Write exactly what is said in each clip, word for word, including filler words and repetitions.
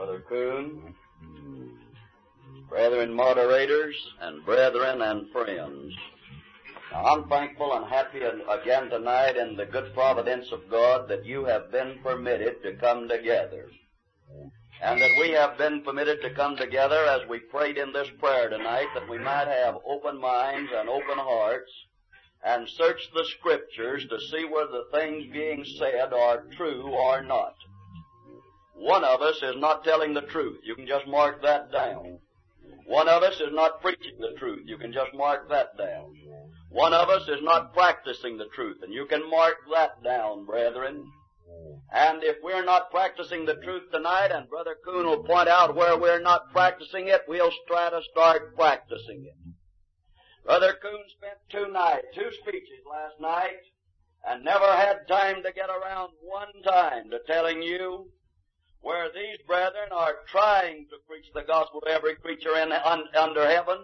Brother Coon, brethren moderators, and brethren and friends. Now, I'm thankful and happy again tonight in the good providence of God that you have been permitted to come together. And that we have been permitted to come together as we prayed in this prayer tonight, that we might have open minds and open hearts and search the Scriptures to see whether the things being said are true or not. One of us is not telling the truth. You can just mark that down. One of us is not preaching the truth. You can just mark that down. One of us is not practicing the truth, and you can mark that down, brethren. And if we're not practicing the truth tonight, and Brother Coon will point out where we're not practicing it, we'll try to start practicing it. Brother Coon spent two nights, two speeches last night, and never had time to get around one time to telling you where these brethren are trying to preach the gospel to every creature in, un, under heaven,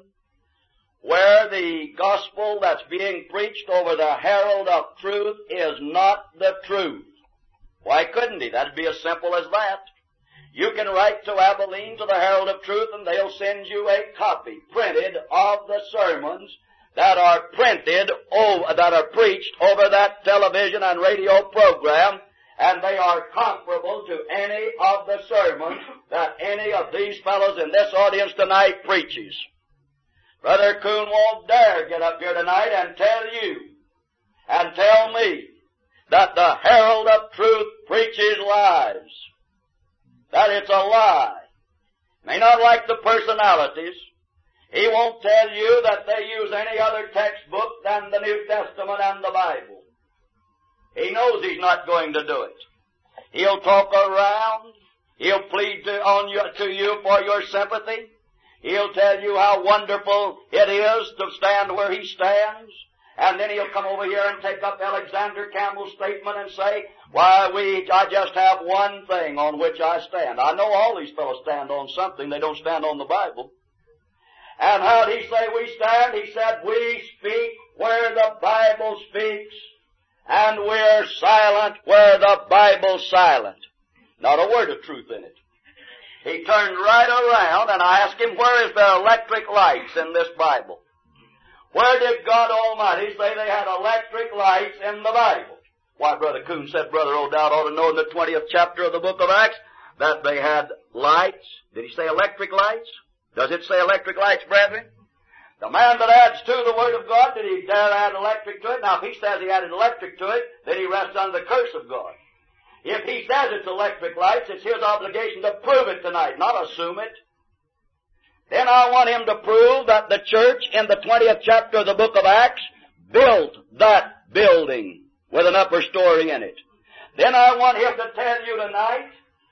where the gospel that's being preached over the herald of truth is not the truth. Why couldn't he? That'd be as simple as that. You can write to Abilene, to the Herald of Truth, and they'll send you a copy printed of the sermons that are printed, over, that are preached over that television and radio program, and they are comparable to any of the sermons that any of these fellows in this audience tonight preaches. Brother Coon won't dare get up here tonight and tell you and tell me that the Herald of Truth preaches lies. That it's a lie. May not like the personalities. He won't tell you that they use any other textbook than the New Testament and the Bible. He knows he's not going to do it. He'll talk around. He'll plead to, on you, to you for your sympathy. He'll tell you how wonderful it is to stand where he stands. And then he'll come over here and take up Alexander Campbell's statement and say, why, we, I just have one thing on which I stand. I know all these fellows stand on something. They don't stand on the Bible. And how did he say we stand? He said, we speak where the Bible speaks, and we're silent where the Bible's silent. Not a word of truth in it. He turned right around, and I asked him, where is there electric lights in this Bible? Where did God Almighty say they had electric lights in the Bible? Why, Brother Coon said Brother O'Dowd ought to know in the twentieth chapter of the book of Acts that they had lights. Did he say electric lights? Does it say electric lights, brethren? The man that adds to the Word of God, did he dare add electric to it? Now, if he says he added electric to it, then he rests under the curse of God. If he says it's electric lights, it's his obligation to prove it tonight, not assume it. Then I want him to prove that the church in the twentieth chapter of the book of Acts built that building with an upper story in it. Then I want him to tell you tonight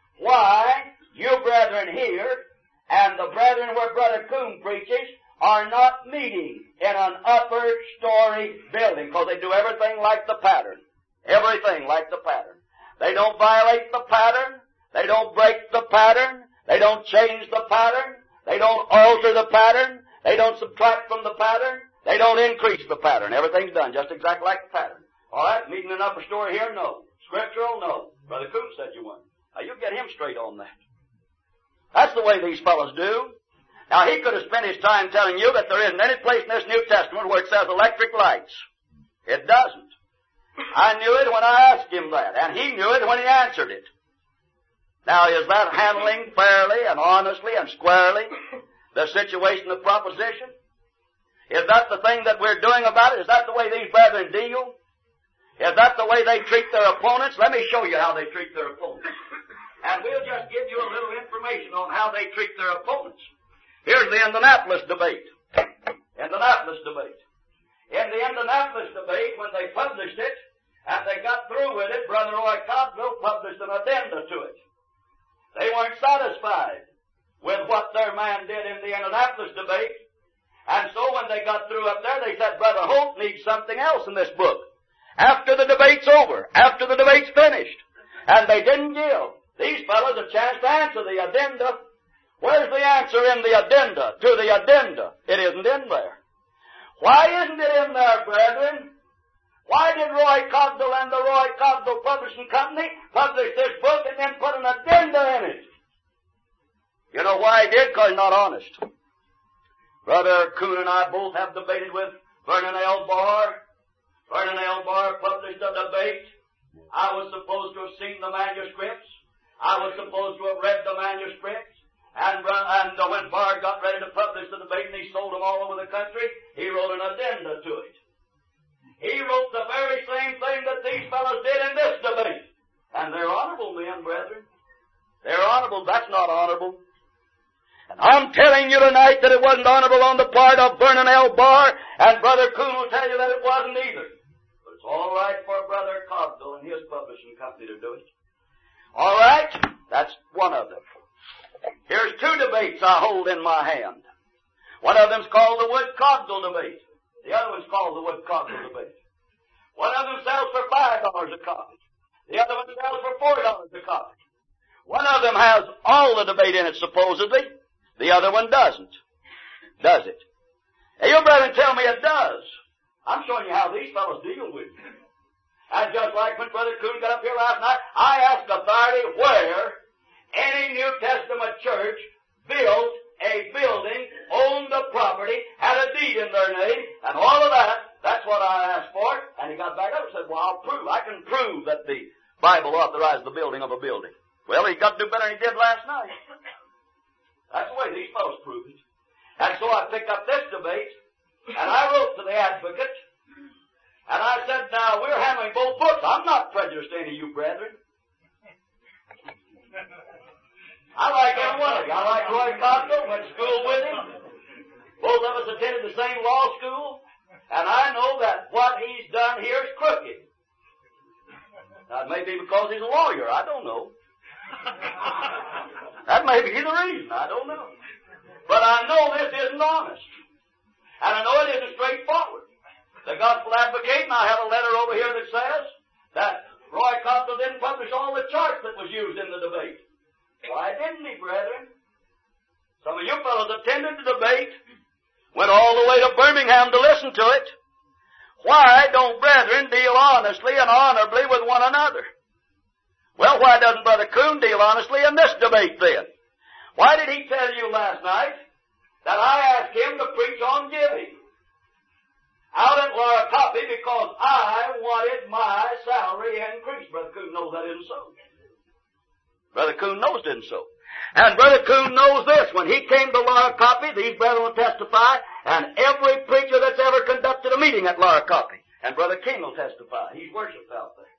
why you brethren here and the brethren where Brother Coon preaches are not meeting in an upper story building, because they do everything like the pattern. Everything like the pattern. They don't violate the pattern. They don't break the pattern. They don't change the pattern. They don't alter the pattern. They don't subtract from the pattern. They don't increase the pattern. Everything's done just exactly like the pattern. All right, meeting an upper story here? No. Scriptural? No. Brother Coon said you weren't. Now, you get him straight on that. That's the way these fellows do. Now, he could have spent his time telling you that there isn't any place in this New Testament where it says electric lights. It doesn't. I knew it when I asked him that, and he knew it when he answered it. Now, is that handling fairly and honestly and squarely the situation of proposition? Is that the thing that we're doing about it? Is that the way these brethren deal? Is that the way they treat their opponents? Let me show you how they treat their opponents. And we'll just give you a little information on how they treat their opponents. Here's the Indianapolis debate. Indianapolis debate. In the Indianapolis debate, when they published it, and they got through with it, Brother Roy Cogdell published an addenda to it. They weren't satisfied with what their man did in the Indianapolis debate. And so when they got through up there, they said, Brother Holt needs something else in this book. After the debate's over, after the debate's finished. And they didn't give these fellows a chance to answer the addenda. Where's the answer in the addenda to the addenda? It isn't in there. Why isn't it in there, brethren? Why did Roy Cogdell and the Roy Cogdell Publishing Company publish this book and then put an addenda in it? did because he's not honest. Brother Coon and I both have debated with Vernon L. Barr. Vernon L. Barr published a debate. I was supposed to have seen the manuscripts. I was supposed to have read the manuscripts. And, and uh, when Barr got ready to publish the debate and he sold them all over the country, he wrote an addenda to it. He wrote the very same thing that these fellows did in this debate. And they're honorable men, brethren. They're honorable. That's not honorable. And I'm telling you tonight that it wasn't honorable on the part of Vernon L. Barr, and Brother Coon will tell you that it wasn't either. But it's all right for Brother Cogdell and his publishing company to do it. All right? That's one of them. Here's two debates I hold in my hand. One of them's called the Wood-Cogdell debate. The other one's called the Wood-Cogdell debate. One of them sells for five dollars a copy. The other one sells for four dollars a copy. One of them has all the debate in it, supposedly. The other one doesn't. Does it? Hey, you brethren tell me it does. I'm showing you how these fellows deal with you. And just like when Brother Coon got up here last night, I asked authority where any New Testament church built a building, owned the property, had a deed in their name, and all of that. That's what I asked for. And he got back up and said, well, I'll prove. I can prove that the Bible authorized the building of a building. Well, he got to do better than he did last night. That's the way these fellows prove it. And so I picked up this debate, and I wrote to the advocate, and I said, now, we're handling both books. I'm not prejudiced to any of you brethren. I like every one of you. I like Roy Cogdell, went to school with him. Both of us attended the same law school, and I know that what he's done here is crooked. Now, it may be because he's a lawyer. I don't know. That may be the reason. I don't know. But I know this isn't honest. And I know it isn't straightforward. The Gospel Advocate, and I have a letter over here that says that Roy Cogdell didn't publish all the charts that was used in the debate. Why didn't he, brethren? Some of you fellows attended the debate, went all the way to Birmingham to listen to it. Why don't brethren deal honestly and honorably with one another? Well, why doesn't Brother Coon deal honestly in this debate then? Why did he tell you last night that I asked him to preach on giving out at Laura Copy because I wanted my salary increased? Brother Coon knows that isn't so. Brother Coon knows it isn't so. And Brother Coon knows this. When he came to Laura Copy, these brethren will testify, and every preacher that's ever conducted a meeting at Laura Copy, and Brother King will testify. He's worshipped out there.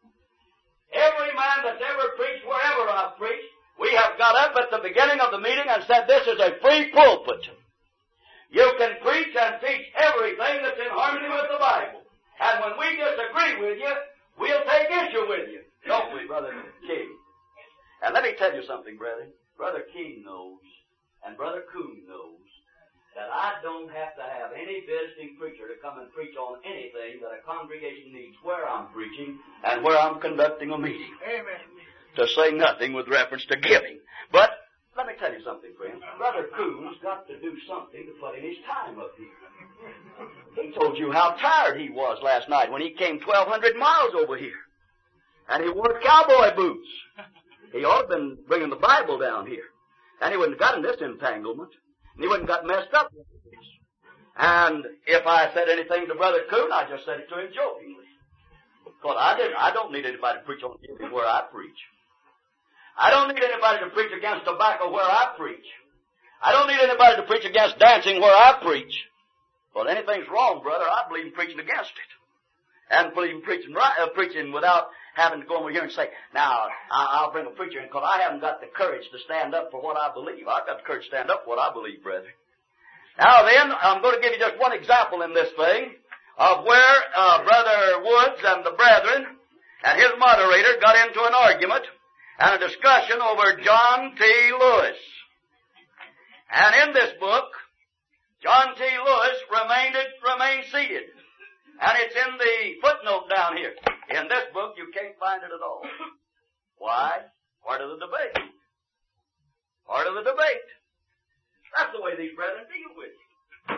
Every man that's ever preached wherever I've preached, we have got up at the beginning of the meeting and said, this is a free pulpit. You can preach and teach everything that's in harmony with the Bible. And when we disagree with you, we'll take issue with you. Don't we, Brother King? And let me tell you something, brethren. Brother King knows, and Brother Coon knows, that I don't have to have any visiting preacher to come and preach on anything that a congregation needs where I'm preaching and where I'm conducting a meeting. Amen. To say nothing with reference to giving. But let me tell you something, friends. Brother Coon's got to do something to put in his time up here. He told you how tired he was last night when he came twelve hundred miles over here. And he wore cowboy boots. He ought to have been bringing the Bible down here. And he wouldn't have gotten this entanglement. And he wouldn't have got messed up with this. And if I said anything to Brother Coon, I just said it to him jokingly. Because I, didn't, I don't need anybody to preach on giving where I preach. I don't need anybody to preach against tobacco where I preach. I don't need anybody to preach against dancing where I preach. Well, anything's wrong, brother, I believe in preaching against it. And believe in preaching, right, uh, preaching without having to go over here and say, now, I'll bring a preacher in, because I haven't got the courage to stand up for what I believe. I've got the courage to stand up for what I believe, brethren. Now then, I'm going to give you just one example in this thing of where uh, Brother Woods and the brethren and his moderator got into an argument and a discussion over John T. Lewis. And in this book, John T. Lewis remained, remained seated. And it's in the footnote down here. In this book, you can't find it at all. Why? Part of the debate. Part of the debate. That's the way these brethren deal with you.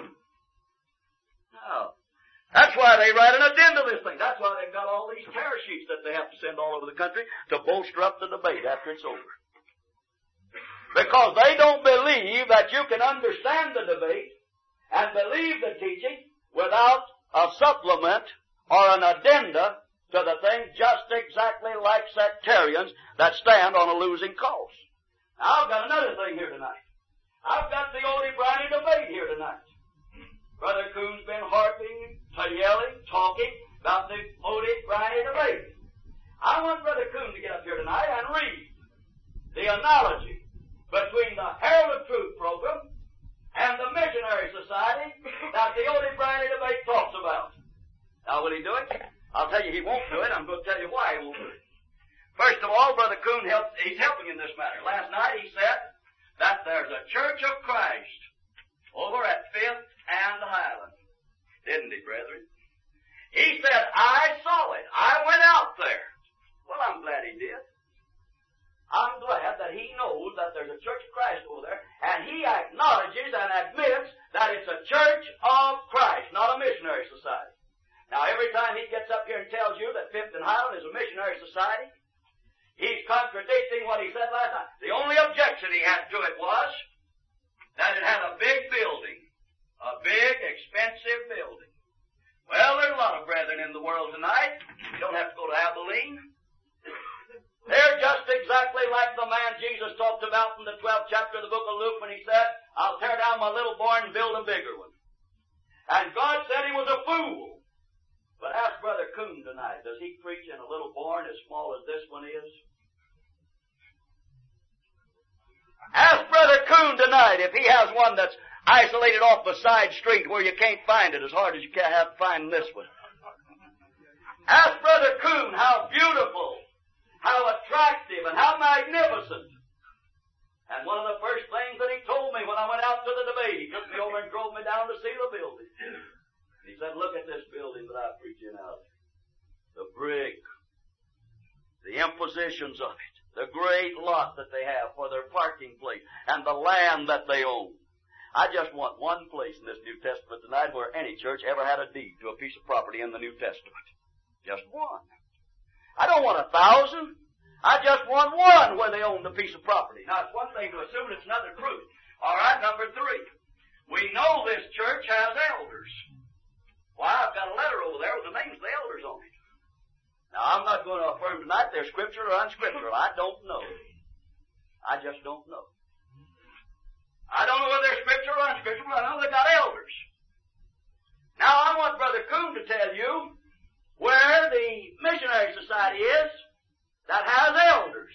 No. That's why they write an addenda to this thing. That's why they've got all these tear sheets that they have to send all over the country to bolster up the debate after it's over. Because they don't believe that you can understand the debate and believe the teaching without a supplement or an addenda to the thing, just exactly like sectarians that stand on a losing cause. Now, I've got another thing here tonight. I've got the Odie Bryant debate here tonight. Brother Coon's been harping, yelling, talking about the Odie Bryant debate. I want Brother Coon to get up here tonight and read the analogy between the Herald of Truth program and the Missionary Society that the Odie Bryant debate talks about. Now, will he do it? I'll tell you he won't do it. I'm going to tell you why he won't do it. First of all, Brother Coon, helped, he's helping in this matter. Last night he said that there's a Church of Christ over at Fifth and Highland. Didn't he, brethren? He said, I saw it. I went out there. Well, I'm glad he did. I'm glad that he knows that there's a Church of Christ over there, and he acknowledges and admits that it's a Church of Christ, not a missionary society. Now, every time he gets up here and tells you that Fifth and Highland is a missionary society, he's contradicting what he said last night. The only objection he had to it was that it had a big building, a big, expensive building. Well, there's a lot of brethren in the world tonight. You don't have to go to Abilene. They're just exactly like the man Jesus talked about in the twelfth chapter of the book of Luke when he said, I'll tear down my little barn and build a bigger one. And God said he was a fool. But ask Brother Coon tonight, does he preach in a little barn as small as this one is? Ask Brother Coon tonight if he has one that's isolated off the side street where you can't find it as hard as you can have to find this one. Ask Brother Coon how beautiful, how attractive, and how magnificent. And one of the first things that he told me when I went out to the debate, he took me over and drove me down to see the building. He said, look at this building that I'm preaching out of. The brick, the impositions of it, the great lot that they have for their parking place, and the land that they own. I just want one place in this New Testament tonight where any church ever had a deed to a piece of property in the New Testament. Just one. I don't want a thousand. I just want one where they own the piece of property. Now, it's one thing to assume, it's another truth. All right, number three. We know this church has elders. Why, I've got a letter over there with the names of the elders on it. Now, I'm not going to affirm tonight they're scriptural or unscriptural. I don't know. I just don't know. I don't know whether they're scriptural or unscriptural, but I know they got elders. Now, I want Brother Coon to tell you where the missionary society is that has elders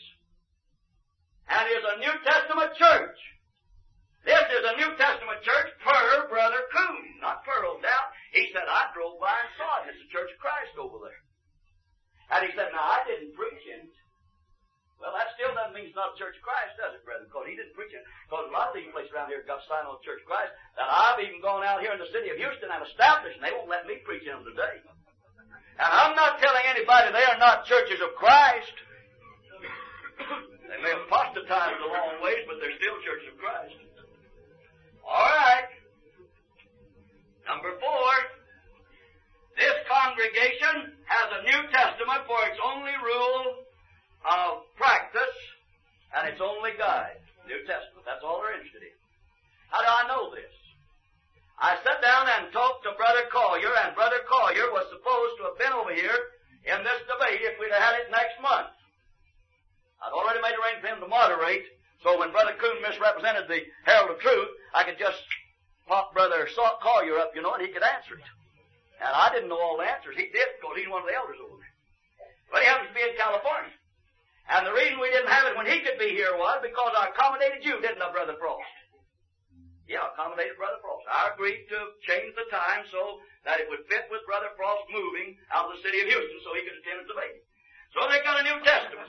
and is a New Testament church. This is a New Testament church per Brother Coon, not per old doubt. He said, I drove by and saw it. It's the Church of Christ over there. And he said, now, I didn't preach in it. Well, that still doesn't mean it's not a Church of Christ, does it, brethren? Because he didn't preach in it. Because a lot of these places around here have got signed on the Church of Christ that I've even gone out here in the city of Houston and established, and they won't let me preach in them today. And I'm not telling anybody they are not churches of Christ. They may have apostatized a long ways, but they're still churches of Christ. All right. Number four, this congregation has a New Testament for its only rule of practice and its only guide. New Testament. That's all they're interested in. How do I know this? I sat down and talked to Brother Collier, and Brother Collier was supposed to have been over here in this debate if we'd have had it next month. I'd already made arrangements for him to moderate, so when Brother Coon misrepresented the Herald of Truth, I could just pop Brother Collier up, you know, and he could answer it. And I didn't know all the answers. He did, because he's one of the elders over there. But he happens to be in California. And the reason we didn't have it when he could be here was because I accommodated you, didn't I, Brother Frost? Yeah, accommodated Brother Frost. I agreed to change the time so that it would fit with Brother Frost moving out of the city of Houston so he could attend the debate. So they got a New Testament.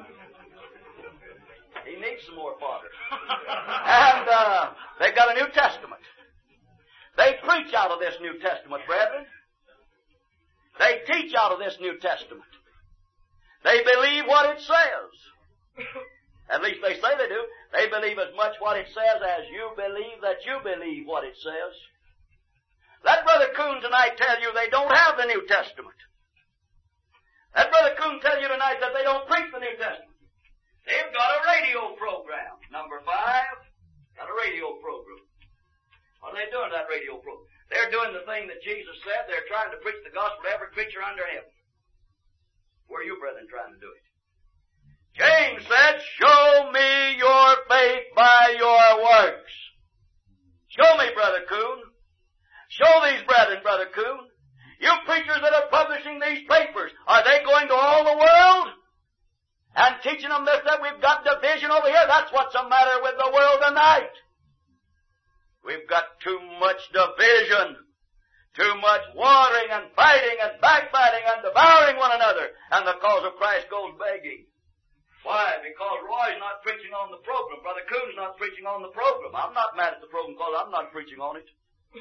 He needs some more fodder. And uh, they've got a New Testament. They preach out of this New Testament, brethren. They teach out of this New Testament. They believe what it says. At least they say they do. They believe as much what it says as you believe that you believe what it says. Let Brother Coon tonight tell you they don't have the New Testament. Let Brother Coon tell you tonight that they don't preach the New Testament. They've got a radio program, number five. that radio program. They're doing the thing that Jesus said. They're trying to preach the gospel to every creature under heaven. Where are you, brethren, trying to do it? James said, show me your faith by your works. Show me, Brother Coon. Show these brethren, Brother Coon. You preachers that are publishing these papers, are they going to all the world and teaching them this, that we've got division over here? That's what's the matter with the world tonight. We've got too much division, too much warring and fighting and backbiting and devouring one another, and the cause of Christ goes begging. Why? Because Roy's not preaching on the program. Brother Coon's not preaching on the program. I'm not mad at the program because I'm not preaching on it.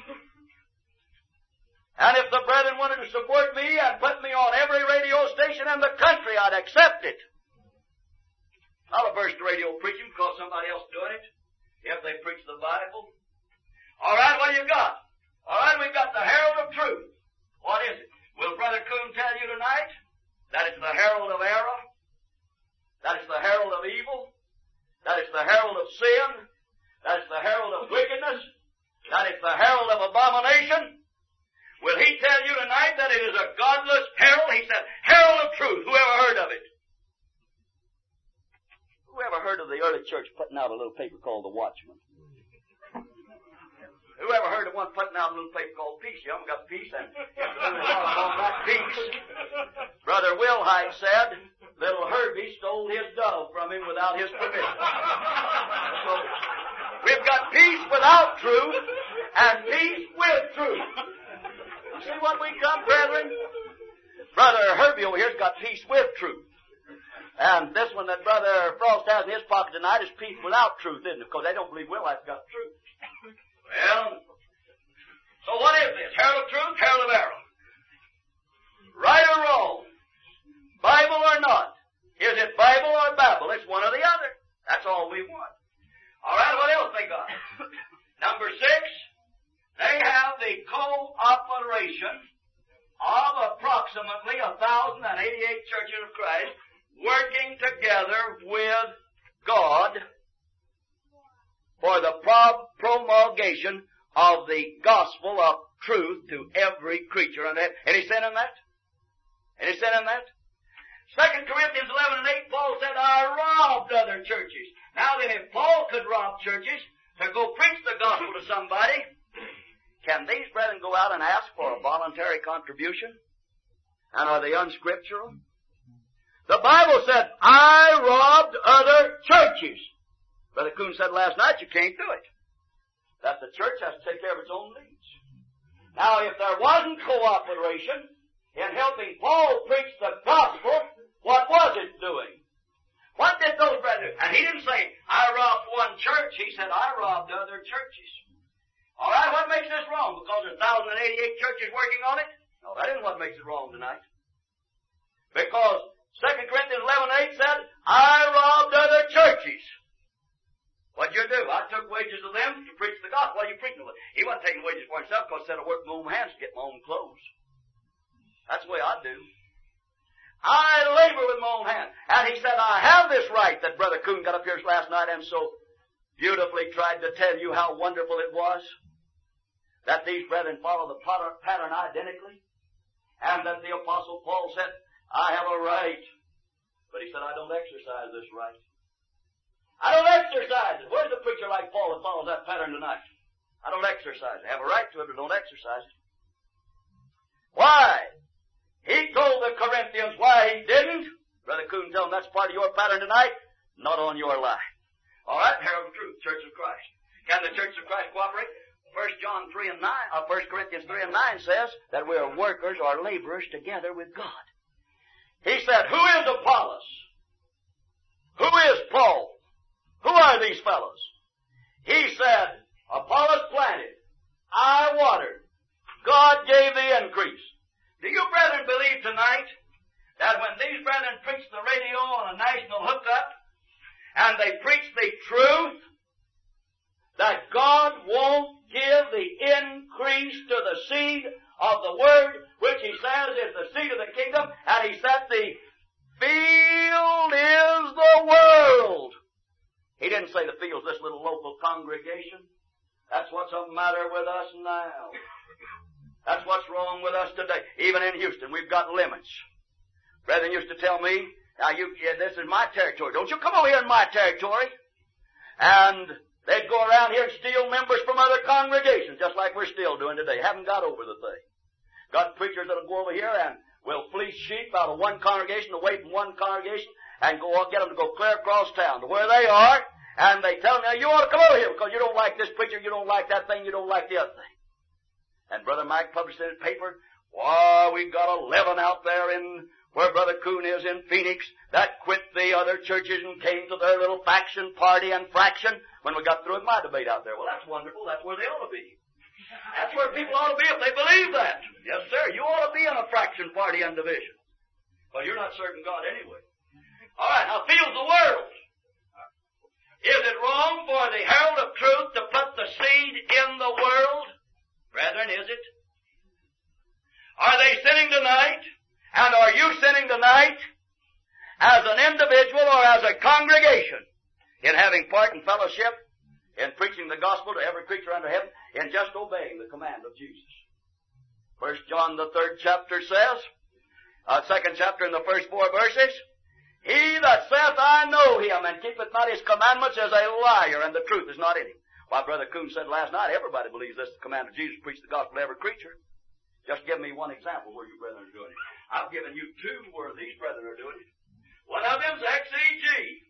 And if the brethren wanted to support me and put me on every radio station in the country, I'd accept it. I'll averse to radio preaching because somebody else is doing it, if they preach the Bible. All right, what do you got? All right, we've got the herald of truth. What is it? Will Brother Coon tell you tonight that it's the herald of error? That it's the herald of evil? That it's the herald of sin? That it's the herald of wickedness? That it's the herald of abomination? Will he tell you tonight that it is a godless herald? He said, herald of truth. Who ever heard of it? Who ever heard of the early church putting out a little paper called the Watchman? Who ever heard of one putting out a little paper called Peace? You haven't got peace, and that peace. Brother Wilhite said, little Herbie stole his dove from him without his permission. So, we've got peace without truth, and peace with truth. See what we come, brethren? Brother Herbie over here's got peace with truth. And this one that Brother Frost has in his pocket tonight is peace without truth, isn't it? Because they don't believe Wilhite's got truth. Well, so what is this? Herald of truth, herald of error. Right or wrong? Bible or not? Is it Bible or Babel? It's one or the other. That's all we want. All right, what else they got? Number six, they have the cooperation of approximately one thousand eighty-eight churches of Christ working together with God for the pro- promulgation of the gospel of truth to every creature. Any sin in that? Any sin in that? Second Corinthians eleven and eight, Paul said, I robbed other churches. Now then, if Paul could rob churches to go preach the gospel to somebody, can these brethren go out and ask for a voluntary contribution? And are they unscriptural? The Bible said, I robbed other churches. Brother Coon said last night, you can't do it. That the church has to take care of its own needs. Now, if there wasn't cooperation in helping Paul preach the gospel, what was it doing? What did those brethren do? And he didn't say, I robbed one church. He said, I robbed other churches. All right, what makes this wrong? Because there's one thousand eighty-eight churches working on it? No, that isn't what makes it wrong tonight. Because Second Corinthians eleven eight said, I robbed other churches. What'd you do? I took wages of them to preach the gospel. What are you preaching to them? He wasn't taking wages for himself because he said I work with my own hands to get my own clothes. That's the way I do. I labor with my own hands. And he said, I have this right that Brother Coon got up here last night and so beautifully tried to tell you how wonderful it was that these brethren follow the pattern identically, and that the Apostle Paul said, I have a right. But he said, I don't exercise this right. I don't exercise it. Where's the preacher like Paul that follows that pattern tonight? I don't exercise it. I have a right to it, but don't exercise it. Why? He told the Corinthians why he didn't. Brother Coon told him that's part of your pattern tonight. Not on your life. All right, herald of truth, Church of Christ. Can the Church of Christ cooperate? First John three and nine, or First Corinthians three and nine says that we are workers or laborers together with God. He said, who is Apollos? Who is Paul? Who are these fellows? He said, Apollos planted, I watered, God gave the increase. Do you brethren believe tonight that when these brethren preach the radio on a national hookup and they preach the truth, that God won't give the increase to the seed of the word, which he says is the seed of the kingdom, and he said the field is the world. He didn't say the field's this little local congregation. That's what's the matter with us now. That's what's wrong with us today. Even in Houston, we've got limits. Brethren used to tell me, now you, yeah, this is my territory. Don't you come over here in my territory. And they'd go around here and steal members from other congregations, just like we're still doing today. Haven't got over the thing. Got preachers that'll go over here and will fleece sheep out of one congregation, away from one congregation, and go get them to go clear across town to where they are. And they tell them, now you ought to come over here because you don't like this preacher, you don't like that thing, you don't like the other thing. And Brother Mike published in his paper, why, we've got eleven out there in where Brother Coon is in Phoenix that quit the other churches and came to their little faction, party, and fraction when we got through with my debate out there. Well, that's wonderful. That's where they ought to be. That's where people ought to be if they believe that. Yes, sir. You ought to be in a fraction, party, and division. Well, you're not serving God anyway. All right, how feels the world? Is it wrong for the herald of truth to put the seed in the world? Brethren, is it? Are they sinning tonight? And are you sinning tonight as an individual or as a congregation in having part and fellowship in preaching the gospel to every creature under heaven, in just obeying the command of Jesus? First John the third chapter says, uh, second chapter in the first four verses, he that saith, I know him, and keepeth not his commandments is a liar, and the truth is not in him. Why, Brother Coon said last night, everybody believes this is the command of Jesus, preach the gospel to every creature. Just give me one example where you brethren are doing it. I've given you two where these brethren are doing it. One of them's X E G.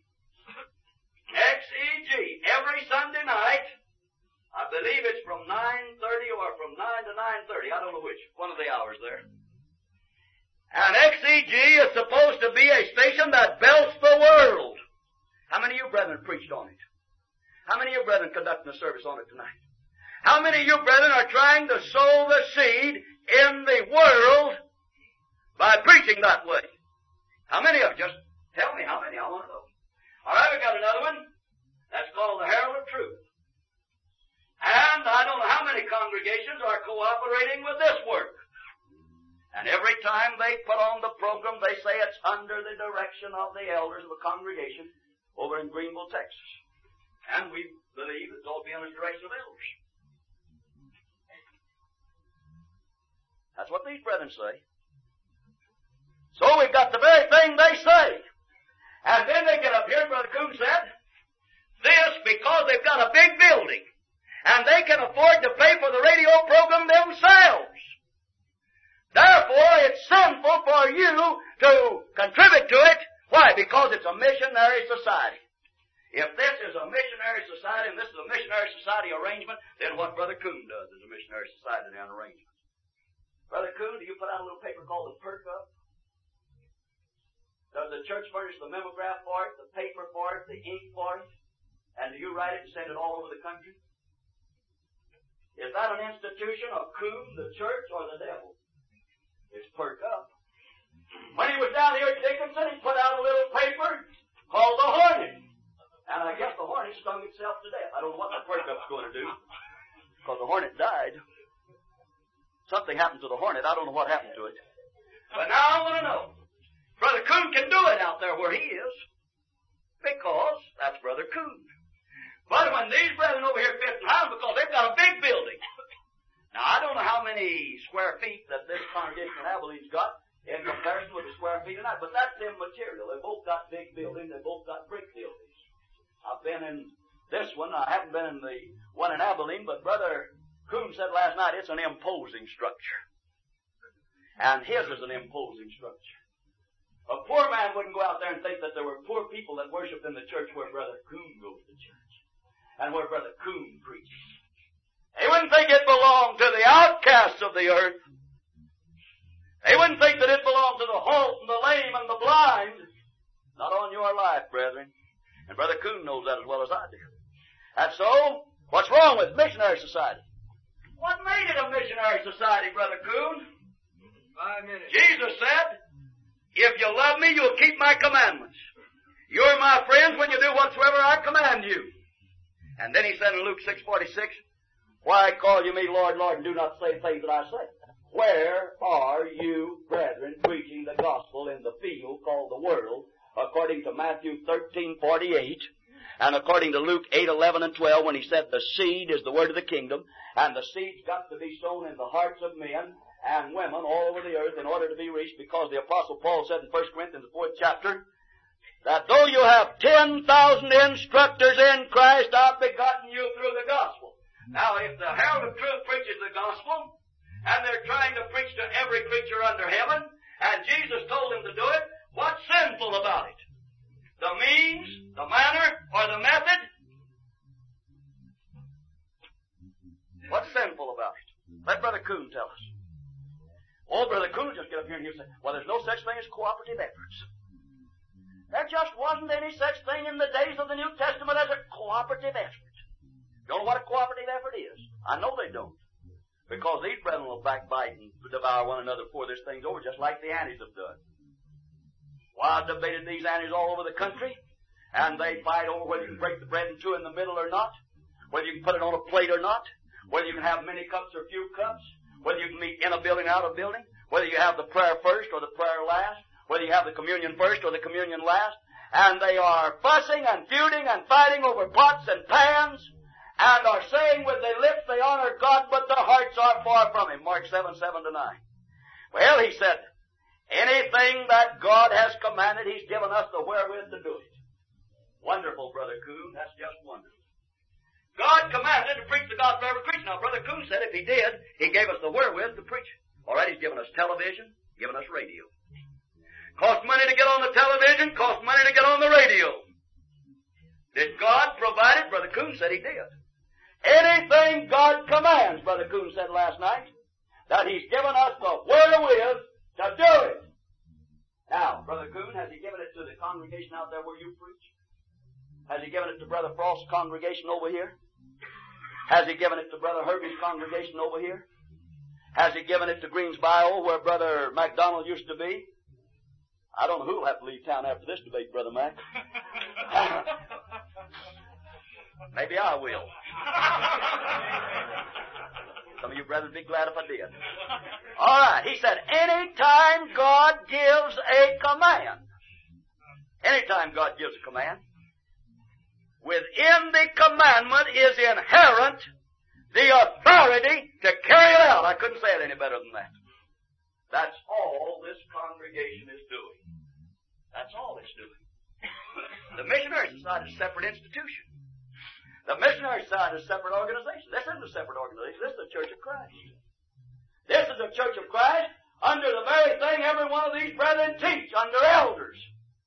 X E G. Every Sunday night, I believe it's from nine thirty or from nine to nine thirty. I don't know which. One of the hours there. And X E G is supposed to be a station that belts the world. How many of you brethren preached on it? How many of you brethren conducting a service on it tonight? How many of you brethren are trying to sow the seed in the world by preaching that way? How many of you? Just tell me how many. I want to know. All right, we've got another one. That's called the Herald of Truth. And I don't know how many congregations are cooperating with this work. And every time they put on the program, they say it's under the direction of the elders of the congregation over in Greenville, Texas. And we believe it's all be under the direction of elders. That's what these brethren say. So we've got the very thing they say. And then they get up here, Brother Coon said, this because they've got a big building. And they can afford to pay for the radio program themselves. Therefore, it's sinful for you to contribute to it. Why? Because it's a missionary society. If this is a missionary society and this is a missionary society arrangement, then what Brother Coon does is a missionary society and arrangement. Brother Coon, do you put out a little paper called the Perk Up? Does the church furnish the memograph for it, the paper for it, the ink for it? And do you write it and send it all over the country? Is that an institution of Coon, the church, or the devil? It's Perk Up. When he was down here at Dickinson, he put out a little paper called the Hornet. And I guess the Hornet stung itself to death. I don't know what the Perk Up's going to do, because the Hornet died. Something happened to the Hornet. I don't know what happened to it. But now I want to know. Brother Coon can do it out there where he is, because that's Brother Coon. But when these brethren over here fit in house, because they've got a big building. Now, I don't know how many square feet that this congregation in Abilene's got in comparison with the square feet tonight, but that's immaterial. They both got big buildings. They both got brick buildings. I've been in this one. I haven't been in the one in Abilene, but Brother Coon said last night it's an imposing structure. And his is an imposing structure. A poor man wouldn't go out there and think that there were poor people that worshiped in the church where Brother Coon goes to church and where Brother Coon preaches. They wouldn't think it belonged to the outcasts of the earth. They wouldn't think that it belonged to the halt and the lame and the blind. Not on your life, brethren. And Brother Coon knows that as well as I do. And so, what's wrong with missionary society? What made it a missionary society, Brother Coon? Five minutes. Jesus said, if you love me, you'll keep my commandments. You're my friends when you do whatsoever I command you. And then he said in Luke six forty-six, why call you me Lord, Lord, and do not say things that I say? Where are you, brethren, preaching the gospel in the field called the world, according to Matthew thirteen forty-eight? And according to Luke eight, eleven, and twelve, when he said the seed is the word of the kingdom, and the seed's got to be sown in the hearts of men and women all over the earth in order to be reached, because the Apostle Paul said in First Corinthians, the fourth chapter, that though you have ten thousand instructors in Christ, I've begotten you through the gospel. Now, if the herald of truth preaches the gospel, and they're trying to preach to every creature under heaven, and Jesus told them to do it, what's sinful about it? The means, the manner, or the method? What's sinful about it? Let Brother Coon tell us. Oh, Brother Coon will just get up here and he'll say, well, there's no such thing as cooperative efforts. There just wasn't any such thing in the days of the New Testament as a cooperative effort. You know what a cooperative effort is? I know they don't. Because these brethren will backbite and devour one another before this thing's over, just like the Annies have done. Why, I've debated these Annies all over the country, and they fight over whether you can break the bread in two in the middle or not, whether you can put it on a plate or not, whether you can have many cups or few cups, whether you can meet in a building or out of a building, whether you have the prayer first or the prayer last, whether you have the communion first or the communion last, and they are fussing and feuding and fighting over pots and pans, and are saying with their lips they honor God, but their hearts are far from Him. Mark seven, seven to nine. Well, he said, anything that God has commanded, He's given us the wherewith to do it. Wonderful, Brother Coon. That's just wonderful. God commanded to preach the gospel to every creature. Now, Brother Coon said if He did, He gave us the wherewith to preach it. All right, He's given us television, given us radio. Cost money to get on the television, cost money to get on the radio. Did God provide it? Brother Coon said He did. Anything God commands, Brother Coon said last night, that He's given us the wherewith to do it. Now, Brother Coon, has He given it to the congregation out there where you preach? Has He given it to Brother Frost's congregation over here? Has He given it to Brother Herbie's congregation over here? Has He given it to Greens Bio where Brother MacDonald used to be? I don't know who will have to leave town after this debate, Brother Mac. Maybe I will. Some of you brethren would be glad if I did. All right, he said, anytime God gives a command, anytime God gives a command, within the commandment is inherent the authority to carry it out. I couldn't say it any better than that. That's all this congregation is doing. That's all it's doing. The Missionary Society is a separate institution. The Missionary Society is a separate organization. This isn't a separate organization. This is the Church of Christ. This is the Church of Christ under the very thing every one of these brethren teach, under elders.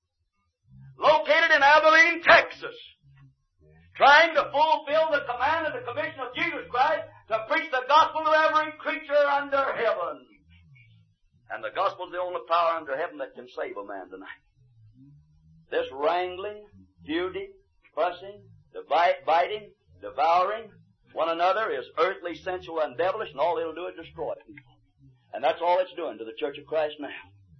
Located in Abilene, Texas. Trying to fulfill the command and the commission of Jesus Christ to preach the gospel to every creature under heaven. And the gospel is the only power under heaven that can save a man tonight. This wrangling, feuding, fussing, biting, devouring one another is earthly, sensual, and devilish, and all it'll do is destroy people. And that's all it's doing to the Church of Christ now.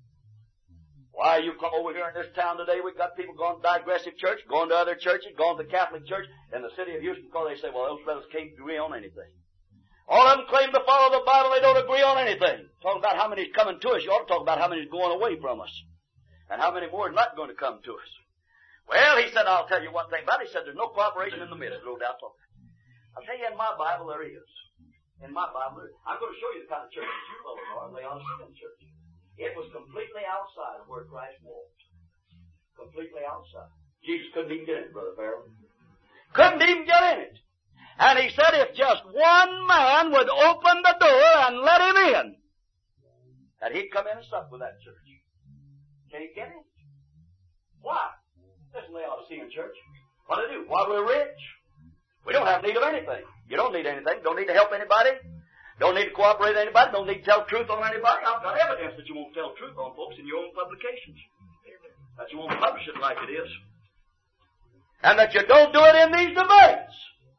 Why, you come over here in this town today, we've got people going to Digressive Church, going to other churches, going to the Catholic Church in the city of Houston, because they say, well, those brothers can't agree on anything. All of them claim to follow the Bible, they don't agree on anything. Talk about how many's coming to us, you ought to talk about how many's going away from us. And how many more are not going to come to us. Well, he said, I'll tell you one thing about it. He said, there's no cooperation in the midst, no doubt talking. I'll tell you, in my Bible, there is. In my Bible, there is. I'm going to show you the kind of church that you fellows are, Laodicean church. It was completely outside of where Christ walked. Completely outside. Jesus couldn't even get in it, Brother Farrell. Couldn't even get in it. And he said if just one man would open the door and let him in, that he'd come in and sup with that church. Can't get in. Why? This is Laodicean church. What do they do? Why, we're rich. We don't have need of anything. You don't need anything. Don't need to help anybody. Don't need to cooperate with anybody. Don't need to tell truth on anybody. I've got evidence that you won't tell truth on folks in your own publications. That you won't publish it like it is. And that you don't do it in these debates.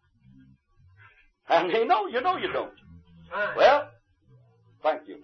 And you know, you know you don't. Well, thank you.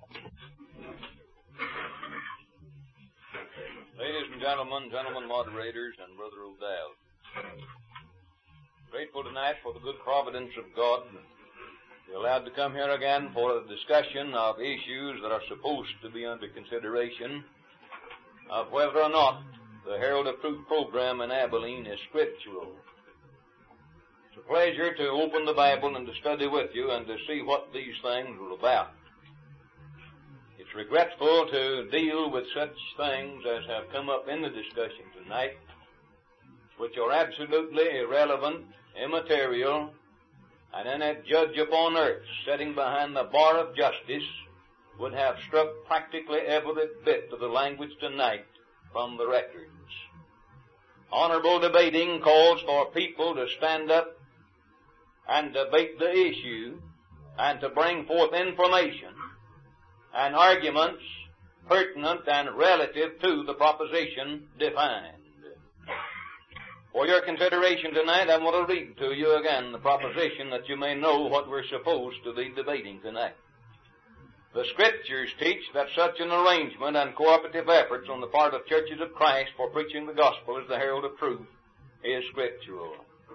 Ladies and gentlemen, gentlemen moderators, and Brother Odell, grateful tonight for the good providence of God. We're allowed to come here again for a discussion of issues that are supposed to be under consideration of whether or not the Herald of Truth program in Abilene is scriptural. It's a pleasure to open the Bible and to study with you and to see what these things are about. It's regretful to deal with such things as have come up in the discussion tonight, which are absolutely irrelevant, immaterial, and any judge upon earth sitting behind the bar of justice would have struck practically every bit of the language tonight from the records. Honorable debating calls for people to stand up and debate the issue and to bring forth information and arguments pertinent and relative to the proposition defined. For your consideration tonight, I want to read to you again the proposition that you may know what we're supposed to be debating tonight. The Scriptures teach that such an arrangement and cooperative efforts on the part of churches of Christ for preaching the gospel as the herald of truth is scriptural.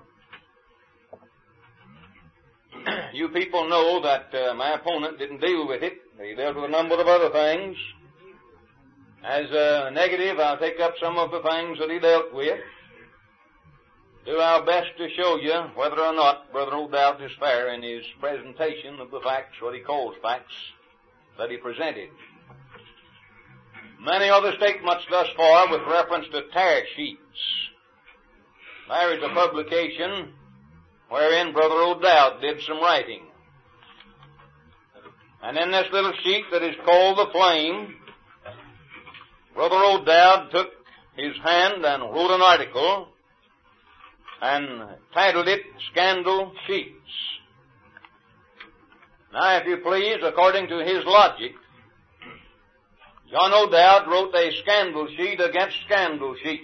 You people know that uh, my opponent didn't deal with it. He dealt with a number of other things. As a negative, I'll take up some of the things that he dealt with. Do our best to show you whether or not Brother O'Dowd is fair in his presentation of the facts, what he calls facts, that he presented. Many other statements thus far with reference to tear sheets. There is a publication wherein Brother O'Dowd did some writing. And in this little sheet that is called The Flame, Brother O'Dowd took his hand and wrote an article and titled it Scandal Sheets. Now, if you please, according to his logic, John O'Dowd wrote a scandal sheet against scandal sheets.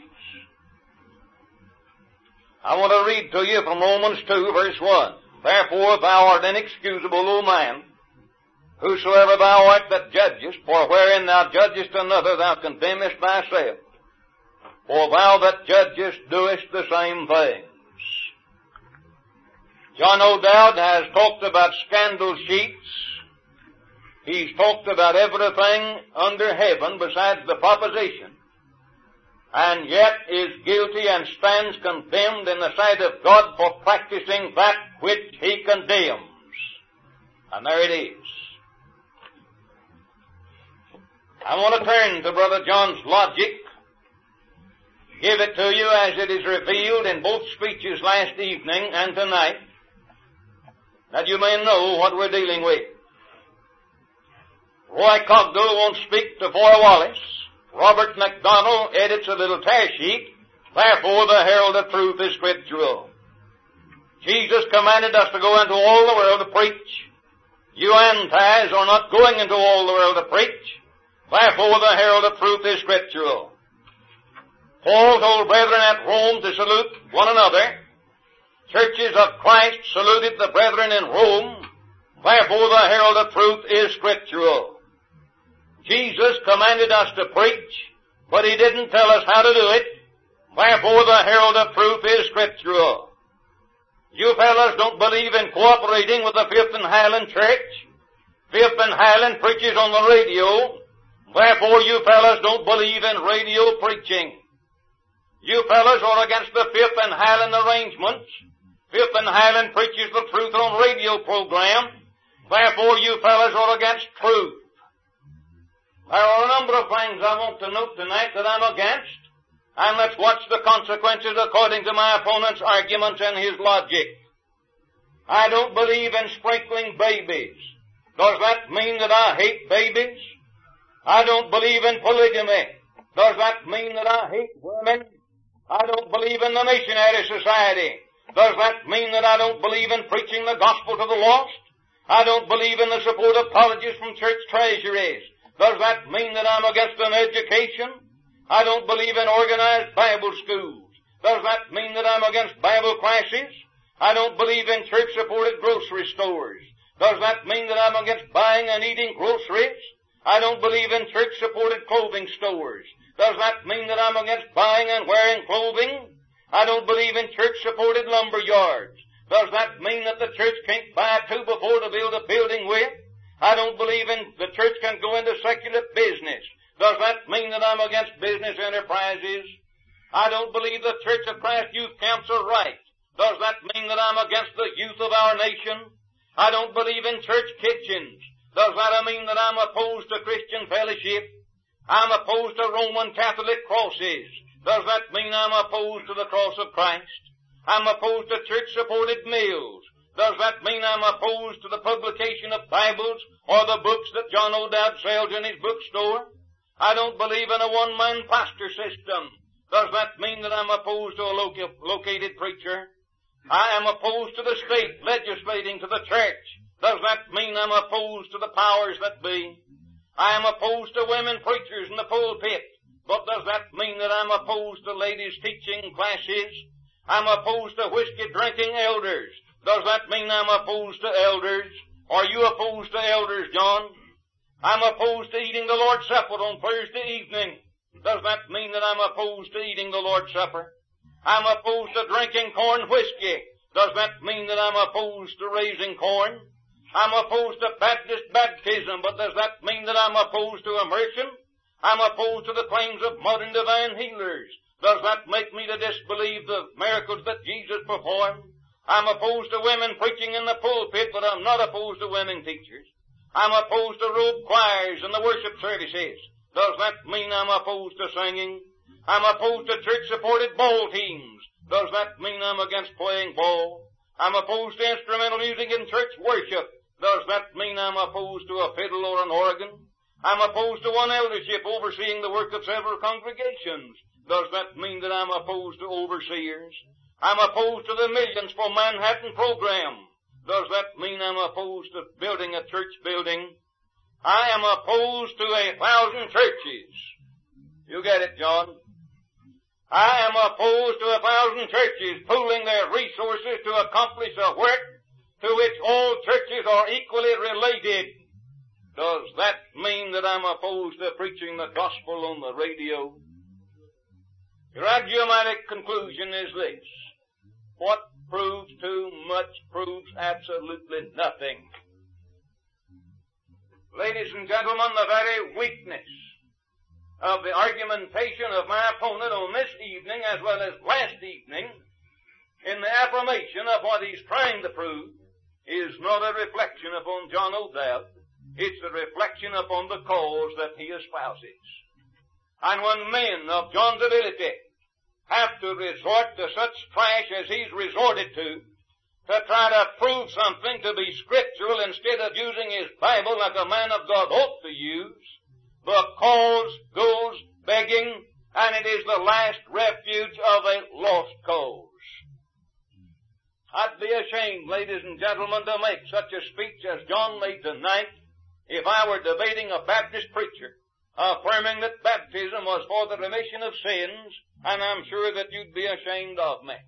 I want to read to you from Romans two, verse one. Therefore thou art inexcusable, O man, whosoever thou art that judgest, for wherein thou judgest another, thou condemnest thyself. For thou that judgest doest the same things. John O'Dowd has talked about scandal sheets. He's talked about everything under heaven besides the proposition, and yet is guilty and stands condemned in the sight of God for practicing that which he condemns. And there it is. I want to turn to Brother John's logic, give it to you as it is revealed in both speeches last evening and tonight, that you may know what we're dealing with. Roy Cogdell won't speak to Foy Wallace. Robert MacDonald edits a little tear sheet. Therefore the herald of truth is scriptural. Jesus commanded us to go into all the world to preach. You antis are not going into all the world to preach. Therefore the herald of truth is scriptural. Paul told brethren at Rome to salute one another. Churches of Christ saluted the brethren in Rome. Therefore the herald of truth is scriptural. Jesus commanded us to preach, but he didn't tell us how to do it. Therefore the herald of truth is scriptural. You fellows don't believe in cooperating with the Fifth and Highland Church. Fifth and Highland preaches on the radio. Therefore you fellows don't believe in radio preaching. You fellows are against the Fifth and Highland arrangements. Fifth and Highland preaches the truth on radio program. Therefore you fellows are against truth. There are a number of things I want to note tonight that I'm against, and let's watch the consequences according to my opponent's arguments and his logic. I don't believe in sprinkling babies. Does that mean that I hate babies? I don't believe in polygamy. Does that mean that I hate women? I don't believe in the missionary society. Does that mean that I don't believe in preaching the gospel to the lost? I don't believe in the support of colleges from church treasuries. Does that mean that I'm against an education? I don't believe in organized Bible schools. Does that mean that I'm against Bible classes? I don't believe in church-supported grocery stores. Does that mean that I'm against buying and eating groceries? I don't believe in church-supported clothing stores. Does that mean that I'm against buying and wearing clothing? I don't believe in church-supported lumber yards. Does that mean that the church can't buy two before to build a building with? I don't believe in the church can go into secular business. Does that mean that I'm against business enterprises? I don't believe the Church of Christ youth camps are right. Does that mean that I'm against the youth of our nation? I don't believe in church kitchens. Does that mean that I'm opposed to Christian fellowship? I'm opposed to Roman Catholic crosses. Does that mean I'm opposed to the cross of Christ? I'm opposed to church-supported meals. Does that mean I'm opposed to the publication of Bibles or the books that John O'Dowd sells in his bookstore? I don't believe in a one-man pastor system. Does that mean that I'm opposed to a loca- located preacher? I am opposed to the state legislating to the church. Does that mean I'm opposed to the powers that be? I am opposed to women preachers in the pulpit. But does that mean that I'm opposed to ladies teaching classes? I'm opposed to whiskey-drinking elders. Does that mean I'm opposed to elders? Are you opposed to elders, John? I'm opposed to eating the Lord's Supper on Thursday evening. Does that mean that I'm opposed to eating the Lord's Supper? I'm opposed to drinking corn whiskey. Does that mean that I'm opposed to raising corn? I'm opposed to Baptist baptism, but does that mean that I'm opposed to immersion? I'm opposed to the claims of modern divine healers. Does that make me to disbelieve the miracles that Jesus performed? I'm opposed to women preaching in the pulpit, but I'm not opposed to women teachers. I'm opposed to robe choirs in the worship services. Does that mean I'm opposed to singing? I'm opposed to church-supported ball teams. Does that mean I'm against playing ball? I'm opposed to instrumental music in church worship. Does that mean I'm opposed to a fiddle or an organ? I'm opposed to one eldership overseeing the work of several congregations. Does that mean that I'm opposed to overseers? I'm opposed to the Millions for Manhattan program. Does that mean I'm opposed to building a church building? I am opposed to a thousand churches. You get it, John? I am opposed to a thousand churches pooling their resources to accomplish a work to which all churches are equally related. Does that mean that I'm opposed to preaching the gospel on the radio? Your axiomatic conclusion is this. What proves too much proves absolutely nothing. Ladies and gentlemen, the very weakness of the argumentation of my opponent on this evening as well as last evening in the affirmation of what he's trying to prove is not a reflection upon John O'Dowd. It's a reflection upon the cause that he espouses. And when men of John's ability have to resort to such trash as he's resorted to, to try to prove something to be scriptural instead of using his Bible like a man of God ought to use, the cause goes begging, and it is the last refuge of a lost cause. I'd be ashamed, ladies and gentlemen, to make such a speech as John made tonight if I were debating a Baptist preacher, affirming that baptism was for the remission of sins, and I'm sure that you'd be ashamed of me.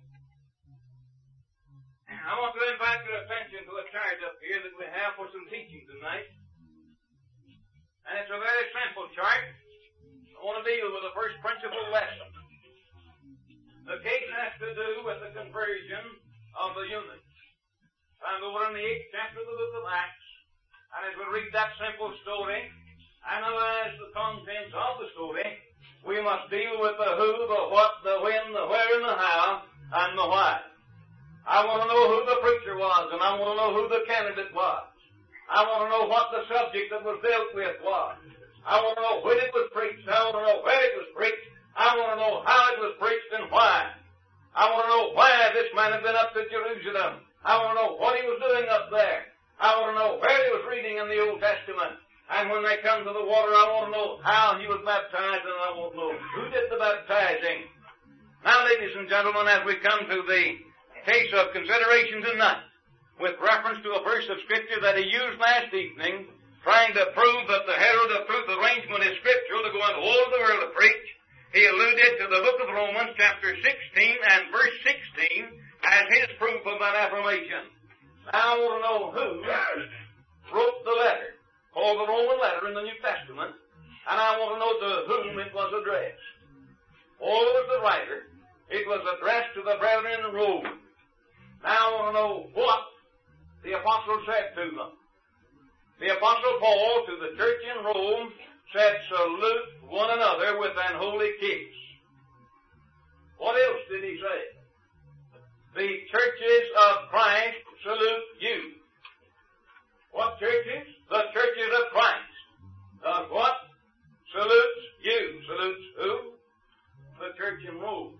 I want to invite your attention to a chart up here that we have for some teaching tonight. And it's a very simple chart. I want to deal with the first principle lesson. The case has to do with the conversion of the eunuch. Found over in the eighth chapter of the book of Acts. And as we read that simple story, analyze the contents of the story, we must deal with the who, the what, the when, the where, and the how, and the why. I want to know who the preacher was, and I want to know who the candidate was. I want to know what the subject that was dealt with was. I want to know when it was preached. I want to know where it was preached. I want to know how it was preached and why. I want to know why this man had been up to Jerusalem. I want to know what he was doing up there. I want to know where he was reading in the Old Testament. And when they come to the water, I want to know how he was baptized, and I want to know who did the baptizing. Now, ladies and gentlemen, as we come to the case of consideration tonight, with reference to a verse of Scripture that he used last evening, trying to prove that the herald of truth arrangement is scriptural to go into all the world to preach, he alluded to the book of Romans, chapter sixteen and verse sixteen, as his proof of that affirmation. Now I want to know who wrote the letter, called the Roman letter in the New Testament, and I want to know to whom it was addressed. All was the writer. It was addressed to the brethren in Rome. Now I want to know what the apostle said to them. The apostle Paul to the church in Rome said, salute one another with an holy kiss. What else did he say? The churches of Christ salute you. What churches? The churches of Christ. Does what? Salutes you. Salutes who? The church in Rome.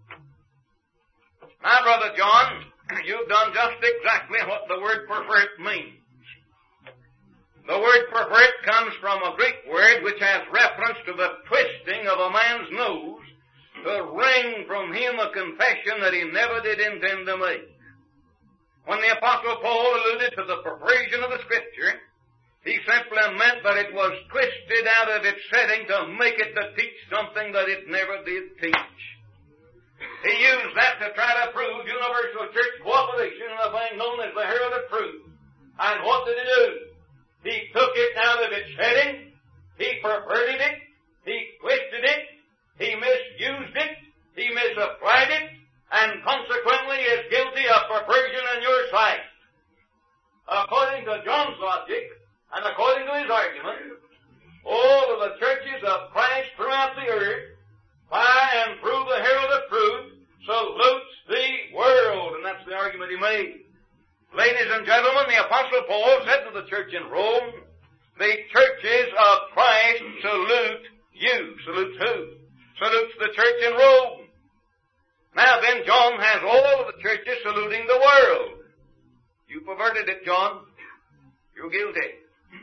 Now, Brother John, you've done just exactly what the word pervert means. The word pervert comes from a Greek word which has reference to the twisting of a man's nose to wring from him a confession that he never did intend to make. When the Apostle Paul alluded to the perversion of the Scripture, he simply meant that it was twisted out of its setting to make it to teach something that it never did teach. He used that to try to prove universal church cooperation in a thing known as the herald of truth. And what did he do? He took it out of its setting, he perverted it, he twisted it, he misused it, he misapplied it, and consequently is guilty of perversion in your sight. According to John's logic, and according to his argument, all of the churches of Christ throughout the earth, by and through the herald of truth, salutes the world. And that's the argument he made. Ladies and gentlemen, the Apostle Paul said to the church in Rome, the churches of Christ salute you. Salutes who? Salutes the church in Rome. Now then, John has all of the churches saluting the world. You perverted it, John. You're guilty.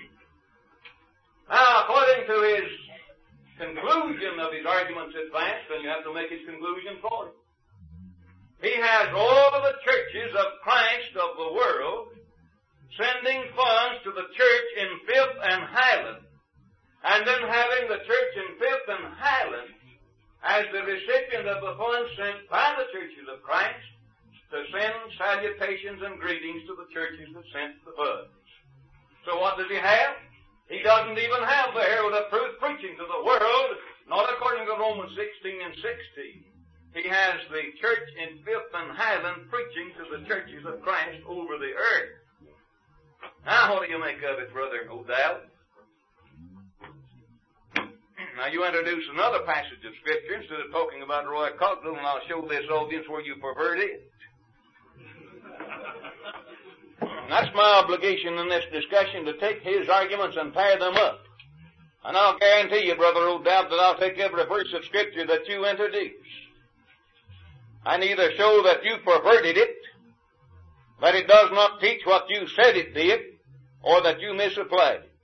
Now, according to his conclusion of his arguments advanced, then you have to make his conclusion for him. He has all of the churches of Christ of the world sending funds to the church in Fifth and Highland, and then having the church in Fifth and Highland as the recipient of the funds sent by the churches of Christ to send salutations and greetings to the churches that sent the funds. So what does he have? He doesn't even have the herald of truth preaching to the world, not according to Romans sixteen and sixteen. He has the church in Fifth and Highland preaching to the churches of Christ over the earth. Now, what do you make of it, Brother O'Dowd? Now, you introduce another passage of Scripture instead of talking about Roy Cogdell, and I'll show this audience where you pervert it. That's my obligation in this discussion, to take his arguments and tear them up. And I'll guarantee you, Brother O'Dowd, that I'll take every verse of Scripture that you introduce and either show that you perverted it, that it does not teach what you said it did, or that you misapplied it.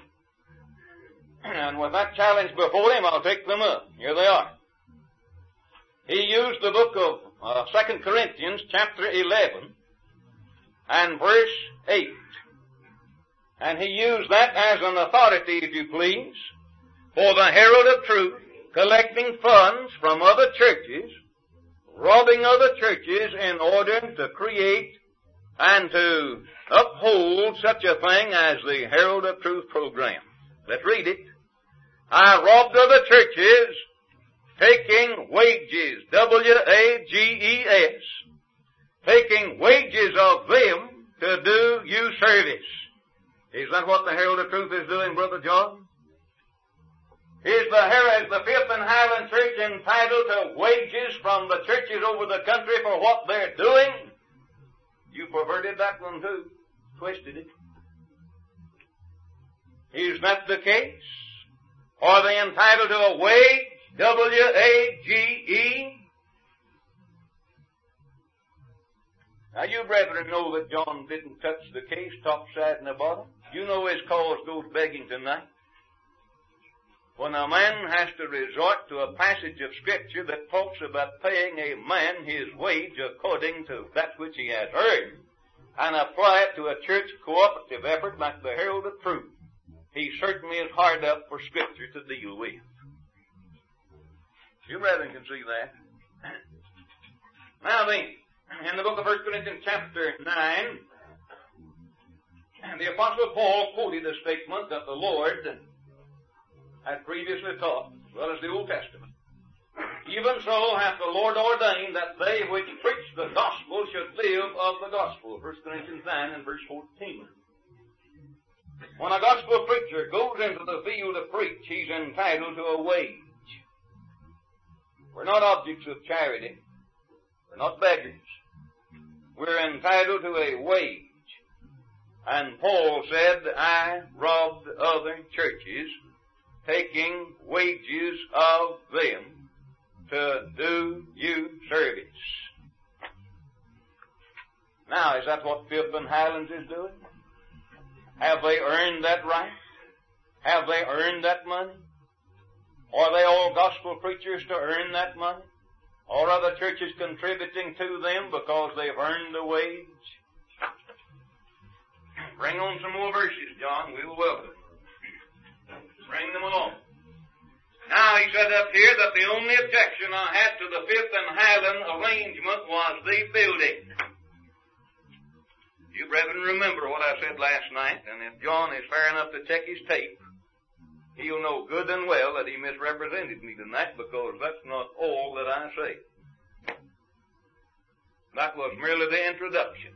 And with that challenge before him, I'll take them up. Here they are. He used the book of uh, Second Corinthians, chapter eleven, and verse eight. And he used that as an authority, if you please, for the herald of truth, collecting funds from other churches, robbing other churches in order to create and to uphold such a thing as the Herald of Truth program. Let's read it. I robbed other churches, taking wages, W A G E S, taking wages of them to do you service. Is that what the Herald of Truth is doing, Brother John? Is the Herald, the Fifth and Highland Church, entitled to wages from the churches over the country for what they're doing? You perverted that one too. Twisted it. Is that the case? Are they entitled to a wage? W A G E? Now you brethren know that John didn't touch the case top side and the bottom. You know his cause goes begging tonight. When a man has to resort to a passage of Scripture that talks about paying a man his wage according to that which he has earned, and apply it to a church cooperative effort like the Herald of Truth, he certainly is hard up for Scripture to deal with. You brethren can see that. Now then, in the book of First Corinthians chapter nine, the Apostle Paul quoted a statement that the Lord had previously taught, as well as the Old Testament. Even so hath the Lord ordained that they which preach the gospel should live of the gospel. First Corinthians nine and verse fourteen. When a gospel preacher goes into the field to preach, he's entitled to a wage. We're not objects of charity. We're not beggars. We're entitled to a wage. And Paul said, I robbed other churches, taking wages of them to do you service. Now, is that what Fifth and Highlands is doing? Have they earned that right? Have they earned that money? Are they all gospel preachers to earn that money? Or are the churches contributing to them because they've earned a wage? Bring on some more verses, John. We will welcome. Bring them along. Now, he said up here that the only objection I had to the Fifth and Highland arrangement was the building. You brethren remember what I said last night, and if John is fair enough to check his tape, he'll know good and well that he misrepresented me tonight, because that's not all that I say. That was merely the introduction.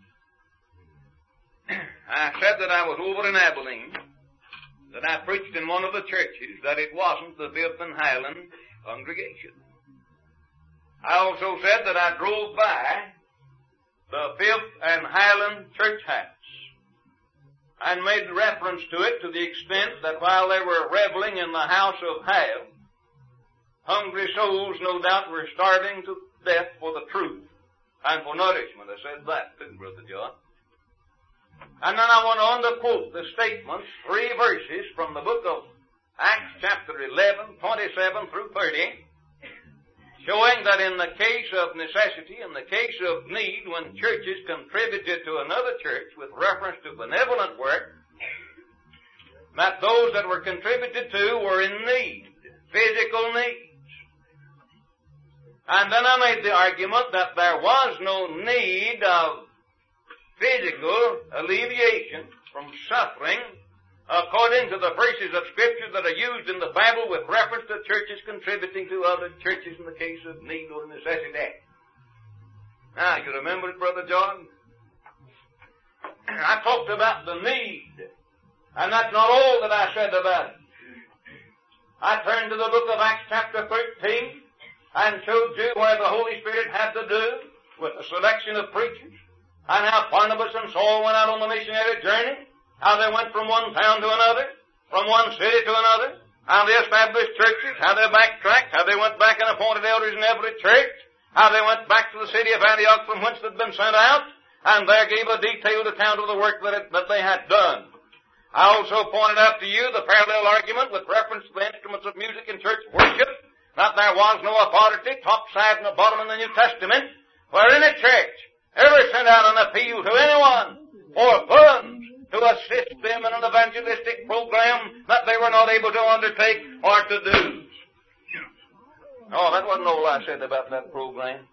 I said that I was over in Abilene, that I preached in one of the churches, that it wasn't the Fifth and Highland congregation. I also said that I drove by the Fifth and Highland church house and made reference to it to the extent that while they were reveling in the house of Hale, hungry souls no doubt were starving to death for the truth and for nourishment. I said that, didn't Brother John? And then I went on to quote the statements, three verses from the book of Acts chapter eleven, twenty-seven through thirty, showing that in the case of necessity, in the case of need, when churches contributed to another church with reference to benevolent work, that those that were contributed to were in need, physical needs. And then I made the argument that there was no need of physical alleviation from suffering according to the verses of Scripture that are used in the Bible with reference to churches contributing to other churches in the case of need or necessity. Now, you remember it, Brother John? I talked about the need, and that's not all that I said about it. I turned to the book of Acts chapter thirteen and showed you where the Holy Spirit had to do with the selection of preachers, and how Barnabas and Saul went out on the missionary journey, how they went from one town to another, from one city to another, how they established churches, how they backtracked, how they went back and appointed elders in every church, how they went back to the city of Antioch from whence they'd been sent out, and there gave a detailed account of the work that, it, that they had done. I also pointed out to you the parallel argument with reference to the instruments of music in church worship, that there was no authority, top, side, and bottom in the New Testament, where any church ever sent out an appeal to anyone for funds to assist them in an evangelistic program that they were not able to undertake or to do. Oh, that wasn't all I said about that program.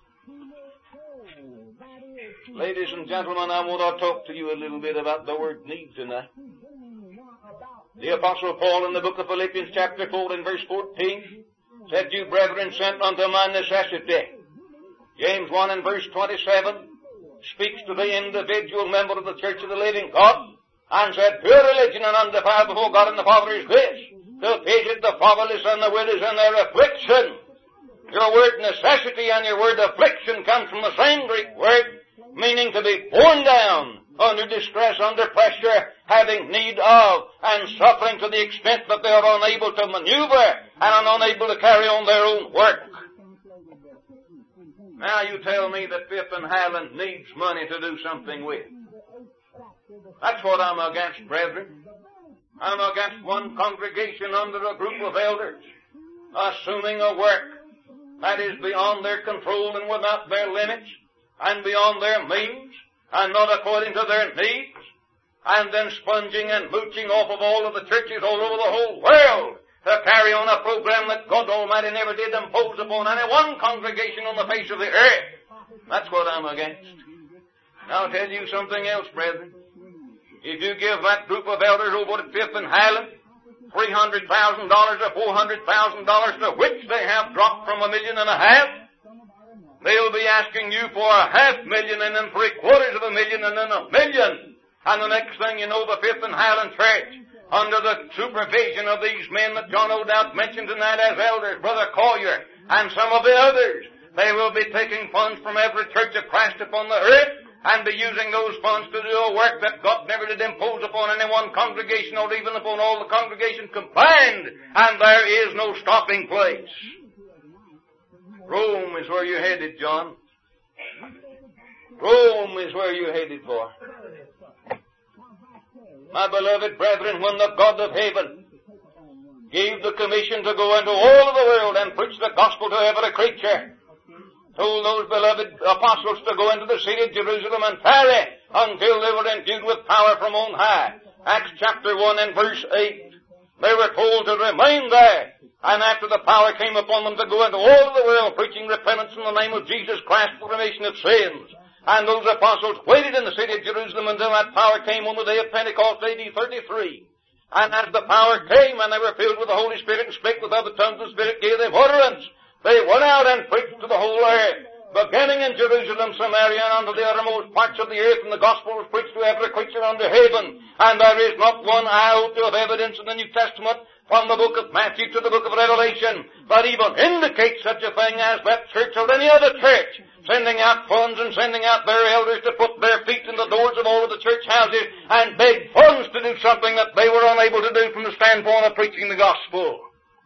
Ladies and gentlemen, I want to talk to you a little bit about the word need tonight. The Apostle Paul in the book of Philippians chapter four and verse fourteen said, You brethren sent unto my necessity. James one and verse twenty-seven speaks to the individual member of the Church of the Living God, and said, Pure religion and undefiled before God and the Father is this, to visit the fatherless and the widows in their affliction. Your word necessity and your word affliction comes from the same Greek word, meaning to be borne down under distress, under pressure, having need of, and suffering to the extent that they are unable to maneuver and are unable to carry on their own work. Now you tell me that Fifth and Highland needs money to do something with. That's what I'm against, brethren. I'm against one congregation under a group of elders assuming a work that is beyond their control and without their limits and beyond their means and not according to their needs, and then sponging and mooching off of all of the churches all over the whole world to carry on a program that God Almighty never did impose upon any one congregation on the face of the earth. That's what I'm against. Now I'll tell you something else, brethren. If you give that group of elders over at Fifth and Highland three hundred thousand dollars or four hundred thousand dollars, to which they have dropped from a million and a half, they'll be asking you for a half million and then three quarters of a million and then a million. And the next thing you know, the Fifth and Highland Church, under the supervision of these men that John O'Dowd mentioned tonight as elders, Brother Collier And some of the others, they will be taking funds from every church of Christ upon the earth and be using those funds to do a work that God never did impose upon any one congregation or even upon all the congregations combined. And there is no stopping place. Rome is where you're headed, John. Rome is where you're headed for. My beloved brethren, when the God of heaven gave the commission to go into all of the world and preach the gospel to every creature, told those beloved apostles to go into the city of Jerusalem and tarry until they were endued with power from on high. Acts chapter one and verse eight. They were told to remain there, and after the power came upon them to go into all of the world preaching repentance in the name of Jesus Christ for remission of sins. And those apostles waited in the city of Jerusalem until that power came on the day of Pentecost, A D thirty-three. And as the power came and they were filled with the Holy Spirit and spake with other tongues, the Spirit gave them utterance. They went out and preached to the whole earth, beginning in Jerusalem, Samaria, and unto the uttermost parts of the earth, and the gospel was preached to every creature under heaven. And there is not one iota of evidence in the New Testament from the book of Matthew to the book of Revelation that even indicates such a thing as that church or any other church sending out funds and sending out their elders to put their feet in the doors of all of the church houses and beg funds to do something that they were unable to do from the standpoint of preaching the gospel.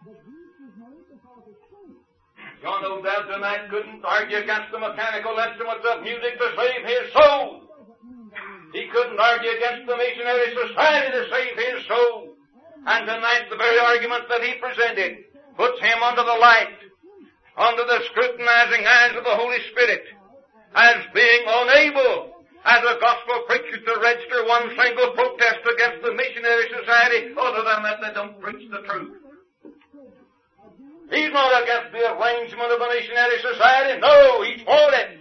John Odell tonight couldn't argue against the mechanical instruments of music to save his soul. He couldn't argue against the missionary society to save his soul. And tonight the very argument that he presented puts him under the light, under the scrutinizing eyes of the Holy Spirit, as being unable, as a gospel preacher, to register one single protest against the missionary society other than that they don't preach the truth. He's not against the arrangement of the missionary society. No, he's for it.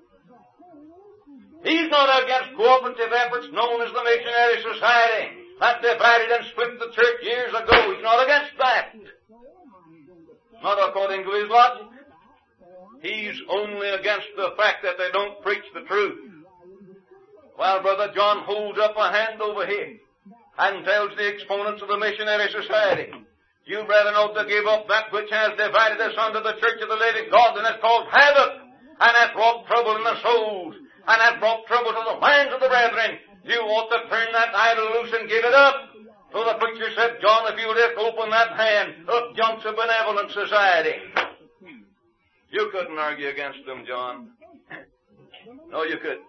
He's not against cooperative efforts known as the missionary society that divided and split the church years ago. He's not against that. Not according to his logic. He's only against the fact that they don't preach the truth. Well, Brother John holds up a hand over here and tells the exponents of the missionary society, you brethren ought to give up that which has divided us under the church of the living God and has caused havoc and has brought trouble in the souls and has brought trouble to the minds of the brethren. You ought to turn that idol loose and give it up. So the preacher said, John, if you'll just open that hand, up jumps a benevolent society. You couldn't argue against them, John. No, you couldn't.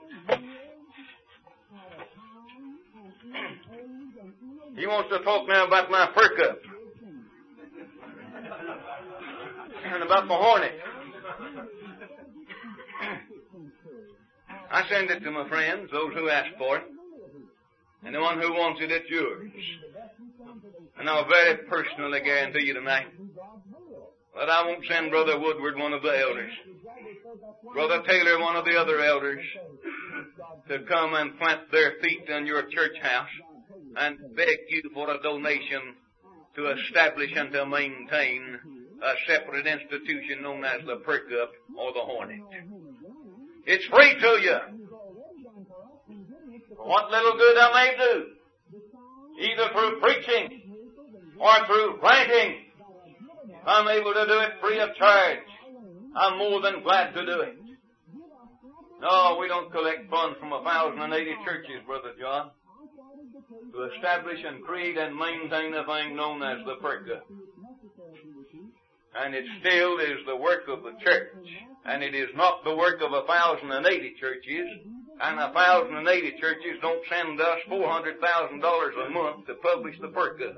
He wants to talk now about my perk-up. And about the hornet. I send it to my friends, those who ask for it. And the one who wants it, it's yours. And I'll very personally guarantee you tonight that I won't send Brother Woodward, one of the elders, Brother Taylor, one of the other elders, to come and plant their feet in your church house and beg you for a donation to establish and to maintain a separate institution known as the Perk-Up or the Hornet. It's free to you. What little good I may do, either through preaching or through writing, I'm able to do it free of charge. I'm more than glad to do it. No, we don't collect funds from a thousand and eighty churches, Brother John, to establish and create and maintain a thing known as the Perk-Up. And it still is the work of the church. And it is not the work of a thousand and eighty churches. And a thousand and eighty churches don't send us four hundred thousand dollars a month to publish the Perk-Up.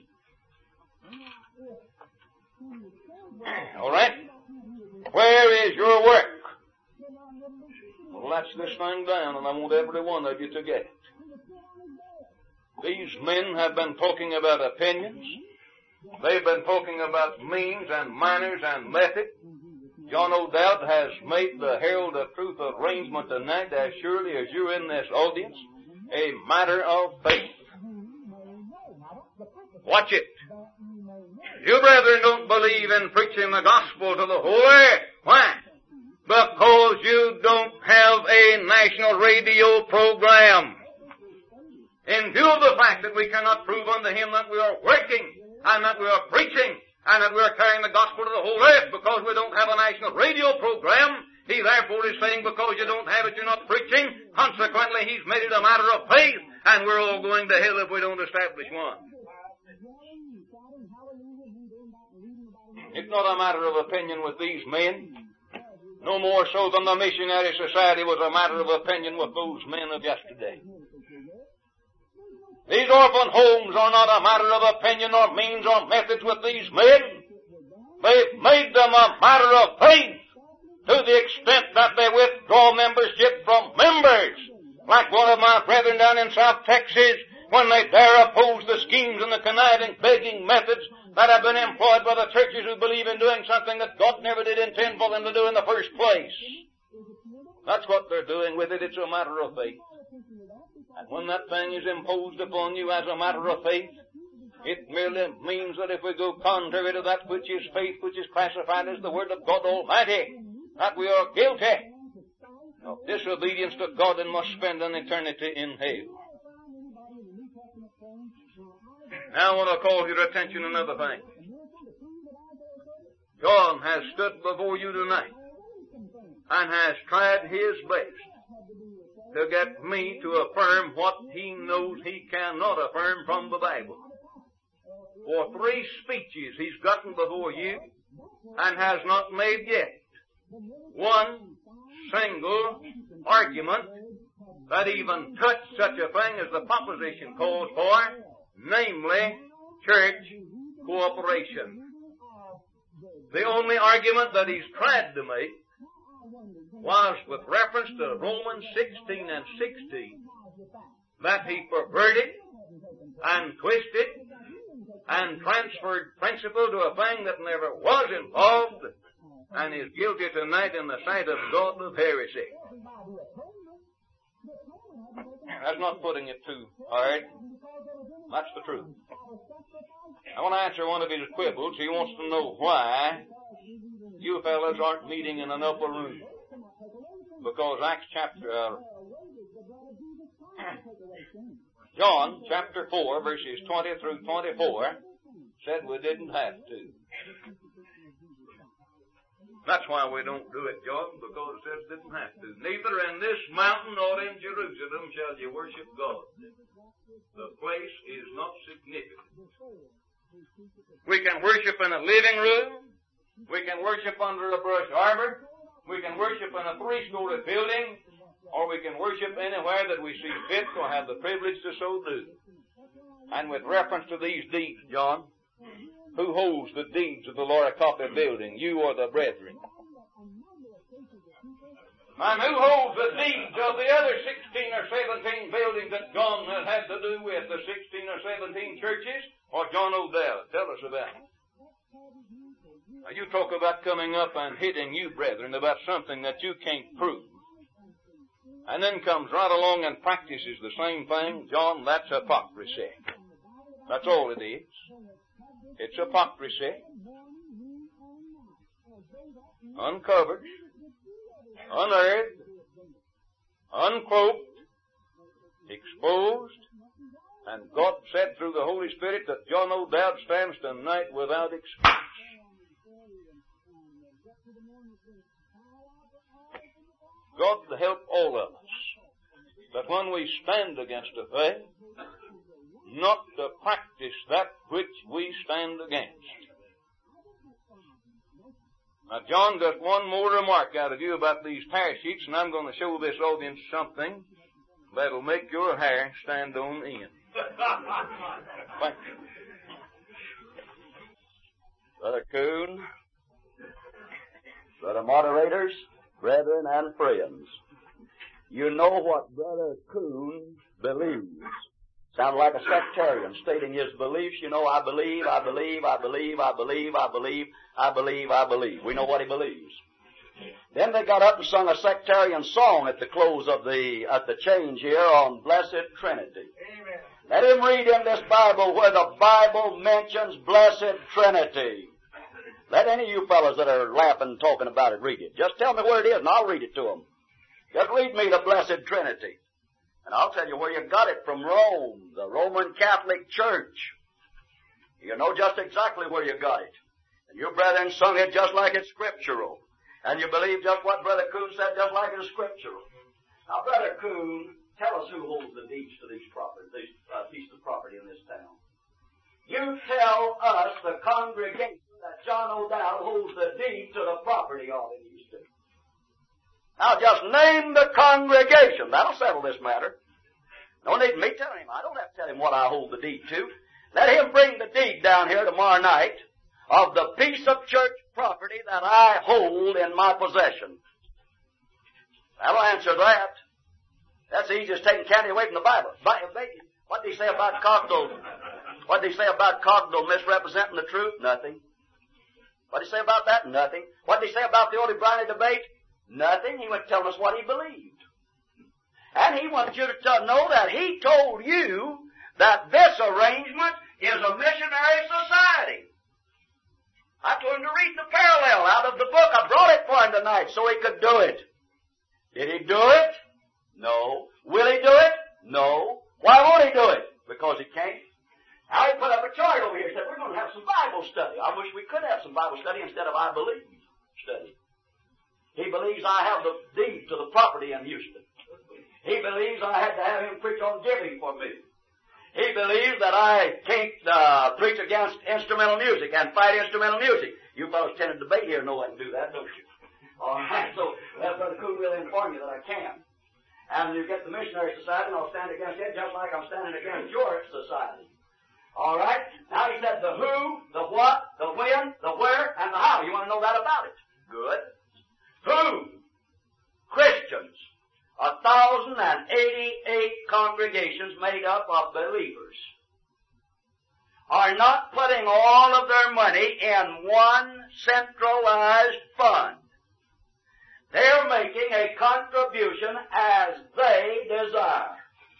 All right? Where is your work? Well, let's this thing down, and I want every one of you to get it. These men have been talking about opinions. They've been talking about means and manners and method. John O'Dowd has made the Herald of Truth arrangement tonight, as surely as you're in this audience, a matter of faith. Watch it. You brethren don't believe in preaching the gospel to the whole earth. Why? Because you don't have a national radio program. In view of the fact that we cannot prove unto him that we are working and that we are preaching and that we're carrying the gospel to the whole earth because we don't have a national radio program. He therefore is saying because you don't have it, you're not preaching. Consequently, he's made it a matter of faith, and we're all going to hell if we don't establish one. It's not a matter of opinion with these men, no more so than the missionary society was a matter of opinion with those men of yesterday. These orphan homes are not a matter of opinion or means or methods with these men. They've made them a matter of faith to the extent that they withdraw membership from members. Like one of my brethren down in South Texas, when they dare oppose the schemes and the conniving, begging methods that have been employed by the churches who believe in doing something that God never did intend for them to do in the first place. That's what they're doing with it. It's a matter of faith. And when that thing is imposed upon you as a matter of faith, it merely means that if we go contrary to that which is faith, which is classified as the Word of God Almighty, that we are guilty of disobedience to God and must spend an eternity in hell. Now I want to call your attention to another thing. John has stood before you tonight and has tried his best to get me to affirm what he knows he cannot affirm from the Bible. For three speeches he's gotten before you and has not made yet one single argument that even touched such a thing as the proposition calls for, namely church cooperation. The only argument that he's tried to make was with reference to Romans sixteen and sixteen, that he perverted and twisted and transferred principle to a thing that never was involved, and is guilty tonight in the sight of God of heresy. That's not putting it too hard. That's the truth. I want to answer one of his quibbles. He wants to know why you fellas aren't meeting in an upper room. Because Acts chapter, uh, John chapter four, verses twenty through twenty-four, said we didn't have to. That's why we don't do it, John, because it says didn't have to. Neither in this mountain nor in Jerusalem shall you worship God. The place is not significant. We can worship in a living room. We can worship under a brush arbor. We can worship in a three-story building. Or we can worship anywhere that we see fit or have the privilege to so do. And with reference to these deeds, John, who holds the deeds of the Laura Coffey building, you or the brethren? And who holds the deeds of the other sixteen or seventeen buildings that John has had to do with, the sixteen or seventeen churches, or John Odell? Tell us about it. Now you talk about coming up and hitting you, brethren, about something that you can't prove, and then comes right along and practices the same thing. John, that's hypocrisy. That's all it is. It's hypocrisy. Uncovered, unearthed, uncloaked, exposed, and God said through the Holy Spirit that John O'Dowd stands tonight without excuse. God help all of us, that when we stand against a thing, not to practice that which we stand against. Now, John, just one more remark out of you about these tear sheets, and I'm going to show this audience something that'll make your hair stand on end. Thank you. Brother Coon, brother moderators, brethren and friends, you know what Brother Coon believes. Sounded like a sectarian stating his beliefs. You know, I believe, I believe, I believe, I believe, I believe, I believe, I believe. We know what he believes. Then they got up and sung a sectarian song at the close of the, at the change here on Blessed Trinity. Amen. Let him read in this Bible where the Bible mentions Blessed Trinity. Let any of you fellows that are laughing and talking about it read it. Just tell me where it is and I'll read it to them. Just read me the Blessed Trinity. And I'll tell you where you got it from Rome, the Roman Catholic Church. You know just exactly where you got it. And you brethren sung it just like it's scriptural. And you believe just what Brother Coon said just like it's scriptural. Now, Brother Coon, tell us who holds the deeds to these property, these uh, pieces of property in this town. You tell us, the congregation, that John O'Dowd holds the deed to the property of it. Now just name the congregation. That'll settle this matter. No need me telling him. I don't have to tell him what I hold the deed to. Let him bring the deed down here tomorrow night of the piece of church property that I hold in my possession. That'll answer that. That's the easiest taking candy away from the Bible. What did he say about Cogdell? What did he say about Cogdell misrepresenting the truth? Nothing. What did he say about that? Nothing. What did he say about the Oldie Briley debate? Nothing. He went telling us what he believed. And he wants you to know that he told you that this arrangement is a missionary society. I told him to read the parallel out of the book. I brought it for him tonight so he could do it. Did he do it? No. Will he do it? No. Why won't he do it? Because he can't. Now he put up a chart over here and said, we're going to have some Bible study. I wish we could have some Bible study instead of I believe study. He believes I have the deed to the property in Houston. He believes I had to have him preach on giving for me. He believes that I can't uh, preach against instrumental music and fight instrumental music. You fellows tend to debate here know I can do that, don't you? All right, so well, Brother Coon will inform you that I can. And you get the missionary society, and I'll stand against it just like I'm standing against your society. All right? Now he said the who, the what, the when, the where, and the how. You want to know that about it? Good. Who? Christians. A thousand and eighty-eight congregations made up of believers are not putting all of their money in one centralized fund. They're making a contribution as they desire.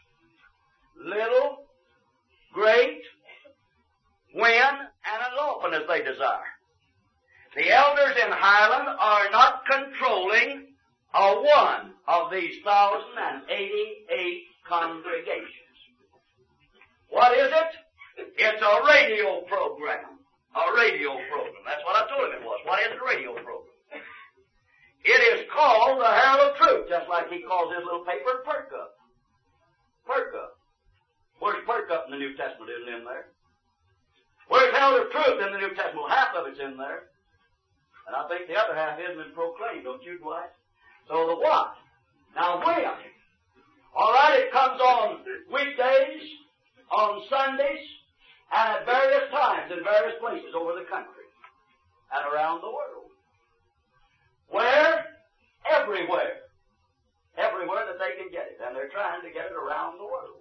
Little, great, when, and as often as they desire. The elders in Highland are not controlling a one of these one thousand eighty-eight congregations. What is it? It's a radio program. A radio program. That's what I told him it was. What is a radio program? It is called the Herald of Truth, just like he calls his little paper Perk Up. Perk Up. Where's Perk Up in the New Testament? Isn't in there. Where's Herald of Truth in the New Testament? Well, half of it's in there. And I think the other half isn't been proclaimed, don't you, Dwight? So the what? Now when? All right, it comes on weekdays, on Sundays, and at various times in various places over the country and around the world. Where? Everywhere. Everywhere that they can get it. And they're trying to get it around the world.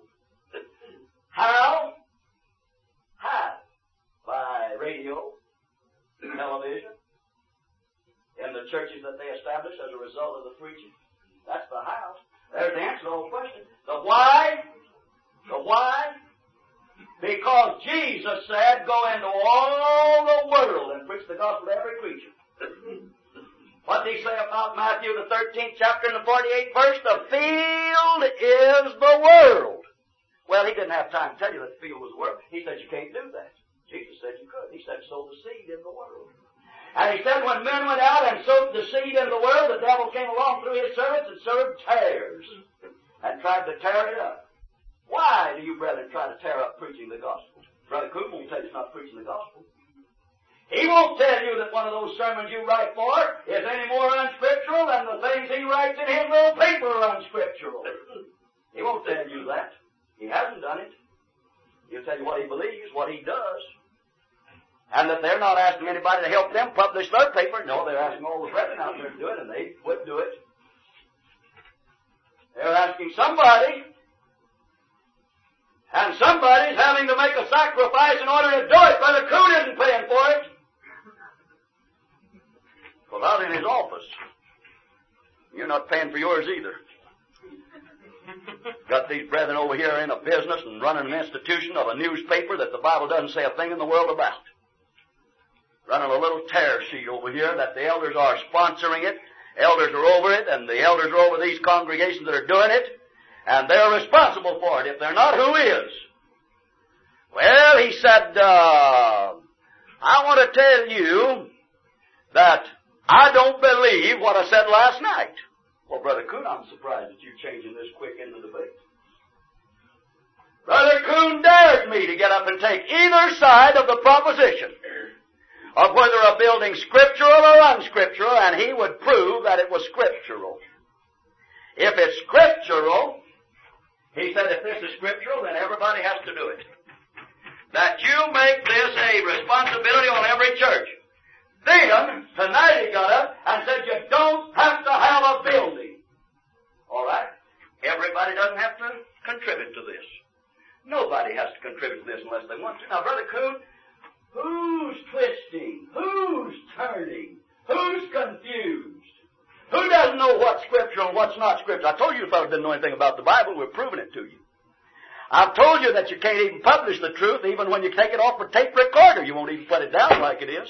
How? How? By radio, television, in the churches that they establish as a result of the preaching. That's the how. There's the answer to the whole question. The why? The why? Because Jesus said, go into all the world and preach the gospel to every creature. What did he say about Matthew, the thirteenth chapter and the forty-eighth verse? The field is the world. Well, he didn't have time to tell you that the field was the world. He said you can't do that. Jesus said you could. He said sow the seed in the world. And he said when men went out and sowed the seed in the world, the devil came along through his servants and sowed tares and tried to tear it up. Why do you, brethren, try to tear up preaching the gospel? Brother Coop won't tell you it's not preaching the gospel. He won't tell you that one of those sermons you write for is any more unscriptural than the things he writes in his little paper are unscriptural. He won't tell you that. He hasn't done it. He'll tell you what he believes, what he does. And that they're not asking anybody to help them publish their paper. No, they're asking all the brethren out there to do it, and they would do it. They're asking somebody, and somebody's having to make a sacrifice in order to do it. Brother Coon isn't paying for it. Well, out in his office. You're not paying for yours either. Got these brethren over here in a business and running an institution of a newspaper that the Bible doesn't say a thing in the world about. Running a little tear sheet over here that the elders are sponsoring it. Elders are over it, and the elders are over these congregations that are doing it, and they're responsible for it. If they're not, who is? Well, he said, uh, I want to tell you that I don't believe what I said last night. Well, Brother Coon, I'm surprised that you're changing this quick in the debate. Brother Coon dared me to get up and take either side of the proposition of whether a building's scriptural or unscriptural, and he would prove that it was scriptural. If it's scriptural, he said, if this is scriptural, then everybody has to do it. That you make this a responsibility on every church. Then, tonight he got up and said, you don't have to have a building. All right? Everybody doesn't have to contribute to this. Nobody has to contribute to this unless they want to. Now, Brother Coon, who's twisting? Who's turning? Who's confused? Who doesn't know what's scriptural and what's not scriptural? I told you fellows didn't know anything about the Bible. We're proving it to you. I've told you that you can't even publish the truth even when you take it off a tape recorder. You won't even put it down like it is.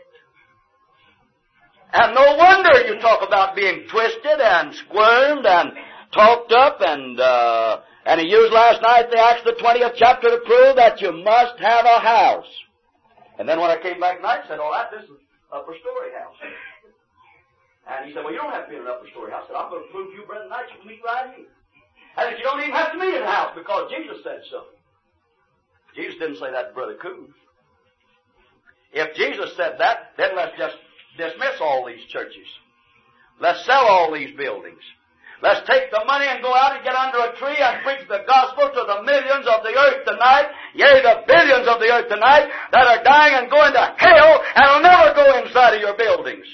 And no wonder you talk about being twisted and squirmed and talked up and, uh, and he used last night the Acts the twentieth chapter to prove that you must have a house. And then when I came back tonight, I said, all right, this is an upper story house. And he said, well, you don't have to be in an upper story house. I said, I'm going to prove to you, Brother Knight, you can meet right here. And that you don't even have to meet in a house because Jesus said so. Jesus didn't say that to Brother Coon. If Jesus said that, then let's just dismiss all these churches. Let's sell all these buildings. Let's take the money and go out and get under a tree and preach the gospel to the millions of the earth tonight, yea, the billions of the earth tonight that are dying and going to hell and will never go inside of your buildings.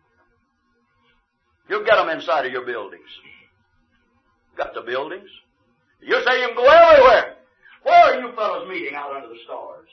You'll get them inside of your buildings. Got the buildings. You say you can go everywhere. Where are you fellows meeting out under the stars?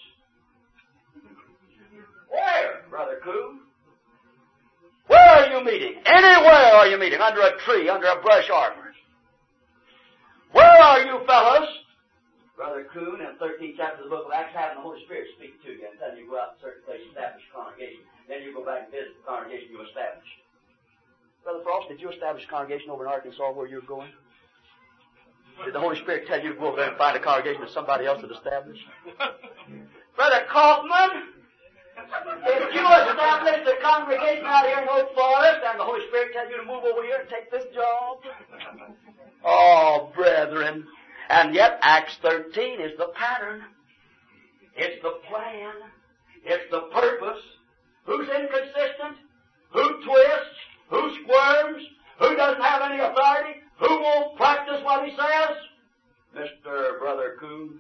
Where, Brother Coon? Where are you meeting? Anywhere are you meeting? Under a tree, under a brush arbor. Where are you fellows? Brother Coon, in the thirteenth chapter of the book of Acts, having the Holy Spirit speak to you and tell you to go out to a certain place, establish a congregation. Then you go back and visit the congregation you established. Brother Frost, did you establish a congregation over in Arkansas where you were going? Did the Holy Spirit tell you to go over there and find a congregation that somebody else had established? Brother Kaufman, did you establish the congregation out here in Oak Forest and the Holy Spirit tell you to move over here and take this job? Oh, brethren. And yet Acts thirteen is the pattern. It's the plan. It's the purpose. Who's inconsistent? Who twists? Who squirms? Who doesn't have any authority? Who won't practice what he says? Mister Brother Coon.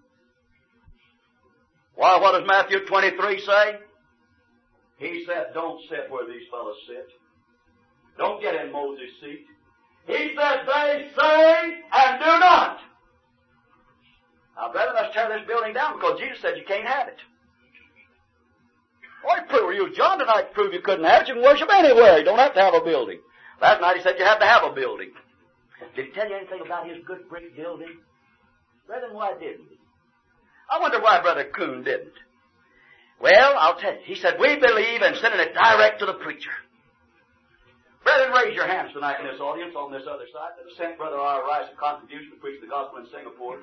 Why, what does Matthew twenty-three say? He said, don't sit where these fellows sit. Don't get in Moses' seat. He said, they say and do not. Now, brethren, let's tear this building down because Jesus said you can't have it. Well, he proved you, John tonight to prove you couldn't have it. You can worship anywhere. You don't have to have a building. Last night he said you have to have a building. Did he tell you anything about his good brick building? Brethren, why didn't he? I wonder why Brother Coon didn't. Well, I'll tell you. He said, we believe in sending it direct to the preacher. Brethren, raise your hands tonight in this audience on this other side that have sent Brother R. Rice a contribution to preach the gospel in Singapore.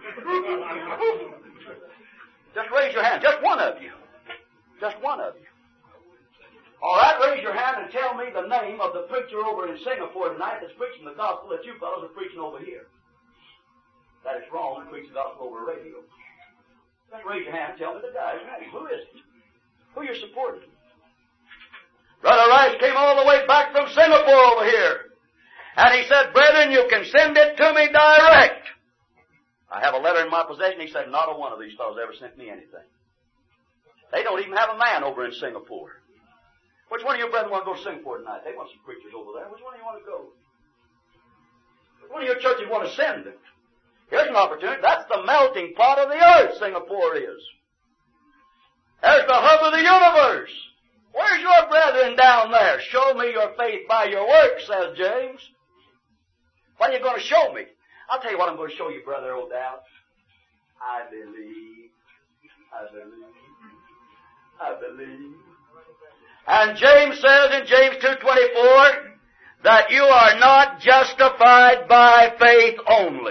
Just raise your hand. Just one of you. Just one of you. All right, raise your hand and tell me the name of the preacher over in Singapore tonight that's preaching the gospel that you fellows are preaching over here. That it's wrong to preach the gospel over radio. Just raise your hand and tell me the guy's name. Who is it? Who you're supporting? Brother Rice came all the way back from Singapore over here. And he said, brethren, you can send it to me direct. I have a letter in my possession. He said, not a one of these fellows ever sent me anything. They don't even have a man over in Singapore. Which one of you brethren want to go to Singapore tonight? They want some preachers over there. Which one do you want to go? Which one of your churches want to send them? Here's an opportunity. That's the melting pot of the earth, Singapore is. There's the hub of the universe. Where's your brethren down there? Show me your faith by your works, says James. What are you going to show me? I'll tell you what I'm going to show you, Brother O'Dowd. I believe. I believe. I believe. And James says in James two twenty-four that you are not justified by faith only.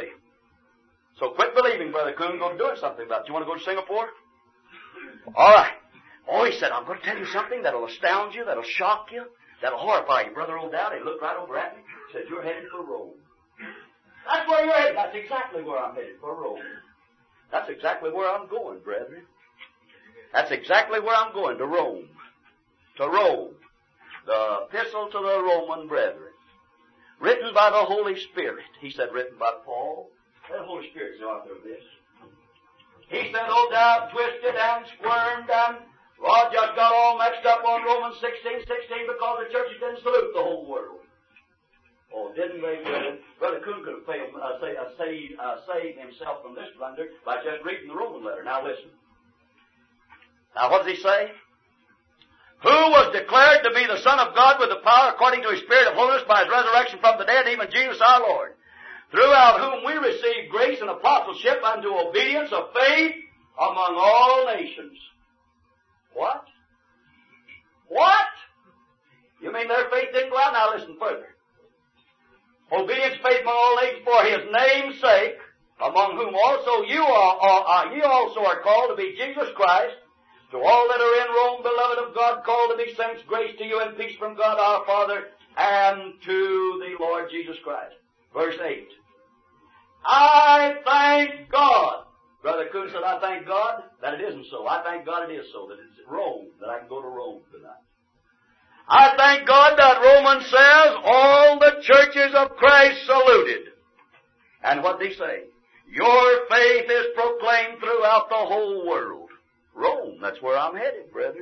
So quit believing, Brother Coon. Go doing something about it. You want to go to Singapore? All right. Oh, he said, I'm going to tell you something that'll astound you, that'll shock you, that'll horrify you. Brother O'Dowd, he looked right over at me, said, you're headed for Rome. That's where you're headed. That's exactly where I'm headed, for Rome. That's exactly where I'm going, brethren. That's exactly where I'm going, to Rome. To Rome. The epistle to the Roman brethren. Written by the Holy Spirit. He said written by Paul. The Holy Spirit's the author of this. He said, no doubt, twisted and squirmed and, well, just got all mixed up on Romans sixteen sixteen because the churches didn't salute the whole world. Oh, didn't they? Brother, Brother Coon could have failed, uh, say, uh, saved, uh, saved himself from this blunder by just reading the Roman letter. Now listen. Now what does he say? Who was declared to be the Son of God with the power according to His Spirit of holiness by His resurrection from the dead, even Jesus our Lord, throughout whom we receive grace and apostleship unto obedience of faith among all nations. What? What? You mean their faith didn't go out? Now listen further. Obedience, faith among all nations for His name's sake, among whom also you are, are, you also are called to be Jesus Christ. To all that are in Rome, beloved of God, called to be saints, grace to you and peace from God our Father and to the Lord Jesus Christ. Verse eight. I thank God. Brother Coon said, I thank God that it isn't so. I thank God it is so, that it's Rome, that I can go to Rome tonight. I thank God that Romans says all the churches of Christ saluted. And what did he say? Your faith is proclaimed throughout the whole world. Rome, that's where I'm headed, brethren.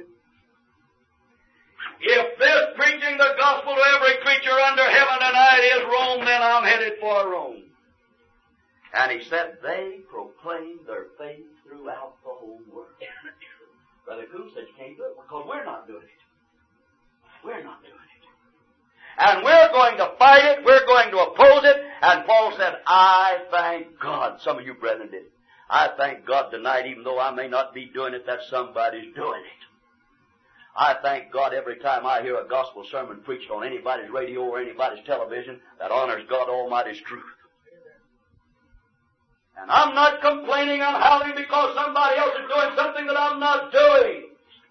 If this preaching the gospel to every creature under heaven tonight is Rome, then I'm headed for Rome. And he said they proclaimed their faith throughout the whole world. Brother Coon said you can't do it because we're not doing it. We're not doing it. And we're going to fight it, we're going to oppose it, and Paul said, I thank God. Some of you brethren did. I thank God tonight, even though I may not be doing it, that somebody's doing it. I thank God every time I hear a gospel sermon preached on anybody's radio or anybody's television that honors God Almighty's truth. And I'm not complaining, I'm howling because somebody else is doing something that I'm not doing.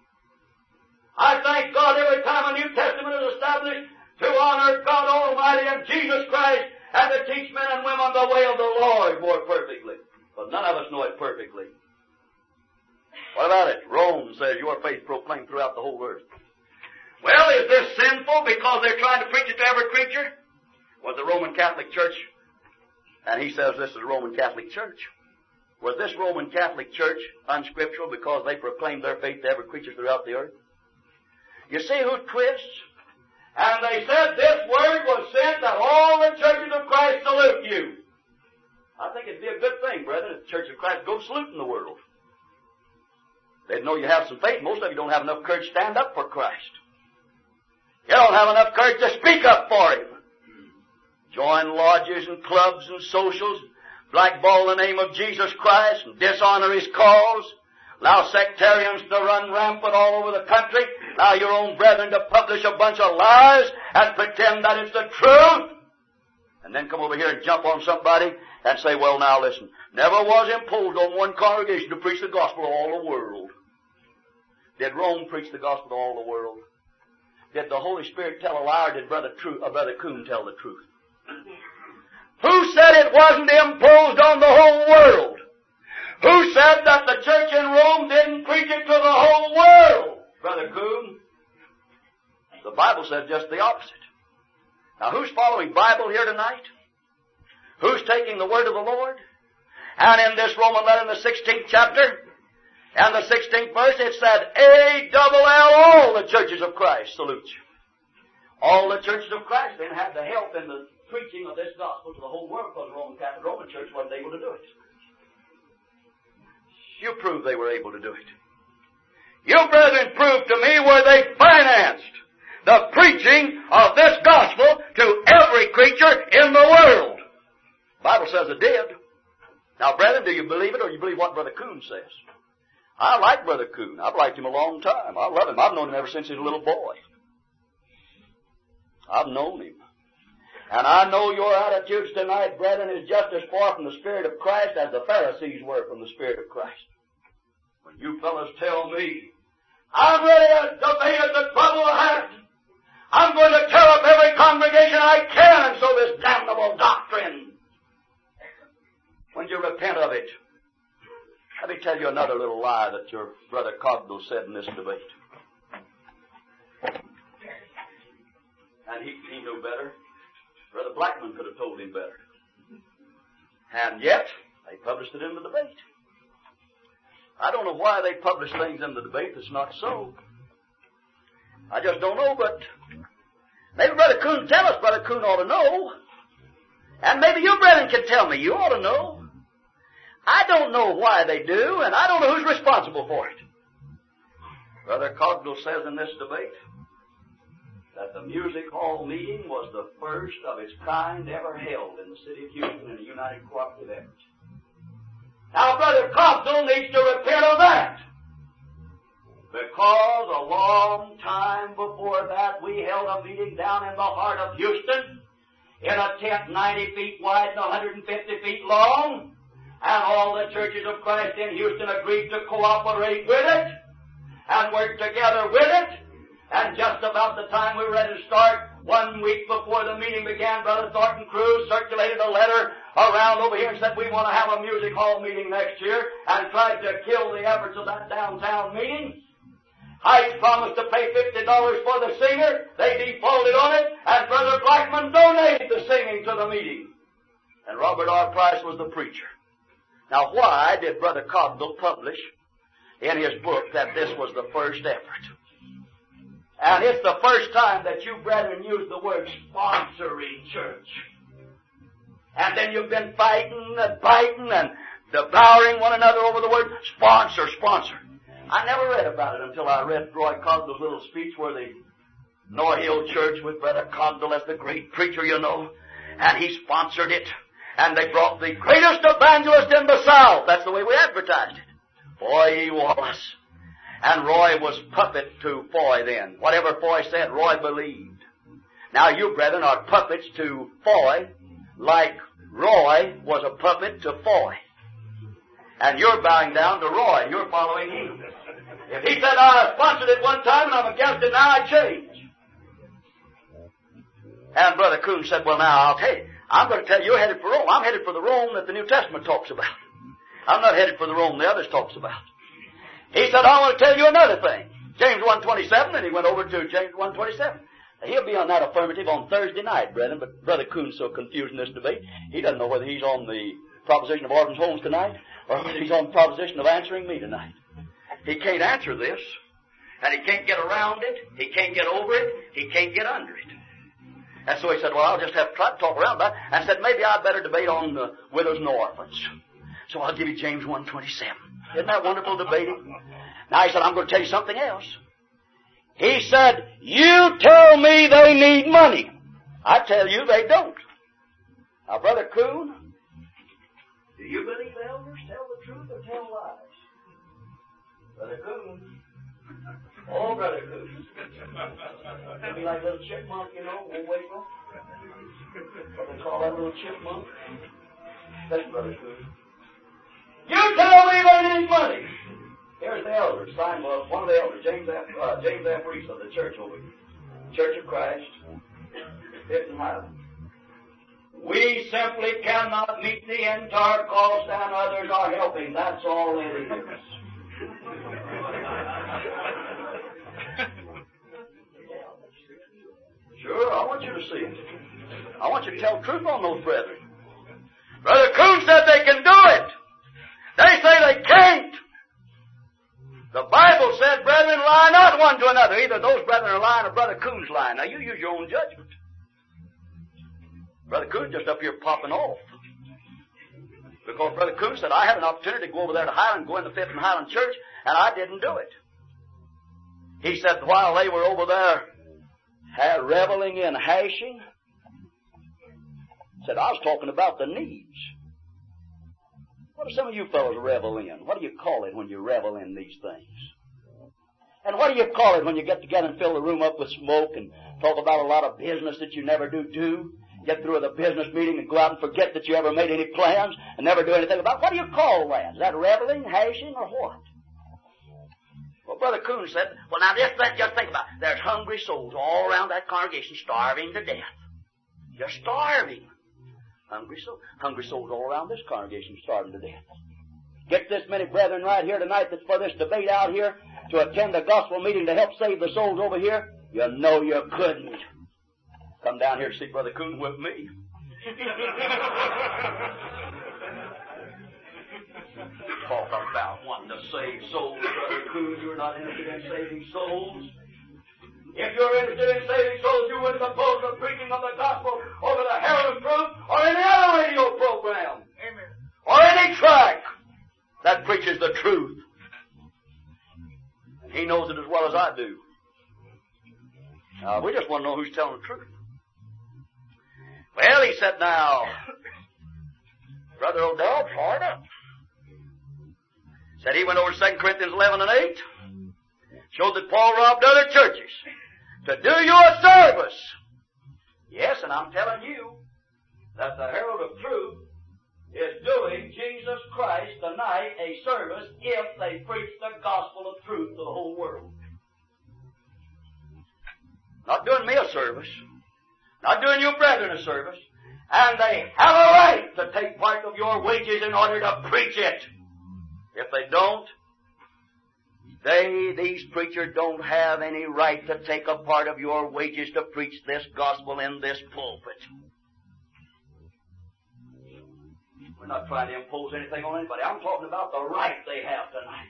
I thank God every time a New Testament is established to honor God Almighty and Jesus Christ and to teach men and women the way of the Lord more perfectly. But none of us know it perfectly. What about it? Rome says your faith proclaimed throughout the whole world. Well, is this sinful because they're trying to preach it to every creature? Was the Roman Catholic Church, and he says this is the Roman Catholic Church, was this Roman Catholic Church unscriptural because they proclaimed their faith to every creature throughout the earth? You see who twists? And they said this word was sent that all the churches of Christ salute you. I think it'd be a good thing, brethren, if the Church of Christ go saluting the world. They'd know you have some faith. Most of you don't have enough courage to stand up for Christ. You don't have enough courage to speak up for Him. Join lodges and clubs and socials, blackball the name of Jesus Christ and dishonor His cause. Allow sectarians to run rampant all over the country. Allow your own brethren to publish a bunch of lies and pretend that it's the truth. And then come over here and jump on somebody and say, well, now listen, never was imposed on one congregation to preach the gospel to all the world. Did Rome preach the gospel to all the world? Did the Holy Spirit tell a lie, or did Brother, Tru- uh, Brother Coon tell the truth? Who said it wasn't imposed on the whole world? Who said that the church in Rome didn't preach it to the whole world? Brother Coon? The Bible says just the opposite. Now, who's following Bible here tonight? Who's taking the word of the Lord? And in this Roman letter in the sixteenth chapter, and the sixteenth verse, it said, A double L, all the churches of Christ salute you. All the churches of Christ then had the help in the preaching of this gospel to the whole world because the Roman Catholic Roman Church wasn't able to do it. You prove they were able to do it. You brethren prove to me where they financed the preaching of this gospel to every creature in the world. The Bible says it did. Now, brethren, do you believe it or do you believe what Brother Coon says? I like Brother Coon. I've liked him a long time. I love him. I've known him ever since he was a little boy. I've known him. And I know your attitudes tonight, brethren, is just as far from the Spirit of Christ as the Pharisees were from the Spirit of Christ. When you fellows tell me, I'm ready to debate at the trouble of hand. I'm going to tear up every congregation I can and sow this damnable doctrine. When you repent of it, let me tell you another little lie that your brother Cogdell said in this debate. And he, he knew better. Brother Blackman could have told him better. And yet, they published it in the debate. I don't know why they publish things in the debate that's not so. I just don't know, but maybe Brother Coon tell us. Brother Coon ought to know. And maybe you brethren can tell me. You ought to know. I don't know why they do, and I don't know who's responsible for it. Brother Cogdell says in this debate that the music hall meeting was the first of its kind ever held in the city of Houston in a united cooperative effort. Now, Brother Cogdell needs to repent of that. Because a long time before that, we held a meeting down in the heart of Houston in a tent ninety feet wide and one hundred fifty feet long, and all the churches of Christ in Houston agreed to cooperate with it and work together with it. And just about the time we were ready to start, one week before the meeting began, Brother Thornton Cruz circulated a letter around over here and said, we want to have a music hall meeting next year, and tried to kill the efforts of that downtown meeting. Heights promised to pay fifty dollars for the singer. They defaulted on it, and Brother Blackman donated the singing to the meeting. And Robert R. Price was the preacher. Now, why did Brother Cogdell publish in his book that this was the first effort? And it's the first time that you brethren use the word sponsoring church. And then you've been fighting and biting and devouring one another over the word sponsor, sponsor. I never read about it until I read Roy Cogdell's little speech where the Noah Hill Church with Brother Cogdell as the great preacher, you know, and he sponsored it. And they brought the greatest evangelist in the South. That's the way we advertised it. Foy E. Wallace. And Roy was puppet to Foy then. Whatever Foy said, Roy believed. Now you, brethren, are puppets to Foy, like Roy was a puppet to Foy. And you're bowing down to Roy, and you're following him. If he said, I sponsored it one time, and I'm against it, now I change. And Brother Coon said, well, now, I'll tell you. I'm going to tell you, you're headed for Rome. I'm headed for the Rome that the New Testament talks about. I'm not headed for the Rome the others talks about. He said, I want to tell you another thing. James one twenty-seven, and he went over to James one twenty-seven. He'll be on that affirmative on Thursday night, brethren, but Brother Coon's so confused in this debate, he doesn't know whether he's on the proposition of Orphans' Homes tonight or whether he's on the proposition of answering me tonight. He can't answer this, and he can't get around it, he can't get over it, he can't get under it. And so he said, well, I'll just have to try to talk around about it, and said, maybe I'd better debate on the widows and orphans. So I'll give you James one twenty-seven. Isn't that wonderful debating? Now he said, I'm going to tell you something else. He said, you tell me they need money. I tell you they don't. Now, Brother Coon, do you believe elders tell the truth or tell lies? Brother Coon. Oh, Brother Coon. It'll be like a little chipmunk, you know, won't wake up. What they call that little chipmunk? That's Brother Coon. You tell me they need money. Here's the elders. Signed was one of the elders, James F. Uh, James F. Reese of the church over here. Church of Christ, Fifth and Highland. We simply cannot meet the entire cost, and others are helping. That's all it is. Sure, I want you to see it. I want you to tell the truth on those brethren. Brother Coon said they can do it. They say they can't. The Bible said, brethren, lie not one to another. Either those brethren are lying or Brother Coon's lying. Now, you use your own judgment. Brother Coon's just up here popping off. Because Brother Coon said, I had an opportunity to go over there to Highland, go in the Fifth and Highland Church, and I didn't do it. He said, while they were over there reveling in hashing, said, I was talking about the needs. What do some of you fellows revel in? What do you call it when you revel in these things? And what do you call it when you get together and fill the room up with smoke and talk about a lot of business that you never do do? Get through with a business meeting and go out and forget that you ever made any plans and never do anything about it? What do you call that? Is that reveling, hashing, or what? Well, Brother Coon said, well, now just, just think about it. There's hungry souls all around that congregation starving to death. Just starving. Hungry souls. Hungry souls all around this congregation starving to death. Get this many brethren right here tonight that's for this debate out here to attend a gospel meeting to help save the souls over here. You know you couldn't. Come down here to see Brother Coon with me. Talk about wanting to save souls, Brother Coon. You're not interested in saving souls. If you're interested in saving souls, you wouldn't oppose the preaching of the gospel over the Herald of Truth or any other radio program. Amen. Or any track that preaches the truth. And he knows it as well as I do. Uh, we just want to know who's telling the truth. Well, he said, now, Brother Odell, hard up. Said he went over to Second Corinthians eleven and eight. Showed that Paul robbed other churches to do you a service. Yes, and I'm telling you that the Herald of Truth is doing Jesus Christ tonight a service if they preach the gospel of truth to the whole world. Not doing me a service. Not doing you brethren a service. And they have a right to take part of your wages in order to preach it. If they don't, they, these preachers don't have any right to take a part of your wages to preach this gospel in this pulpit. We're not trying to impose anything on anybody. I'm talking about the right they have tonight.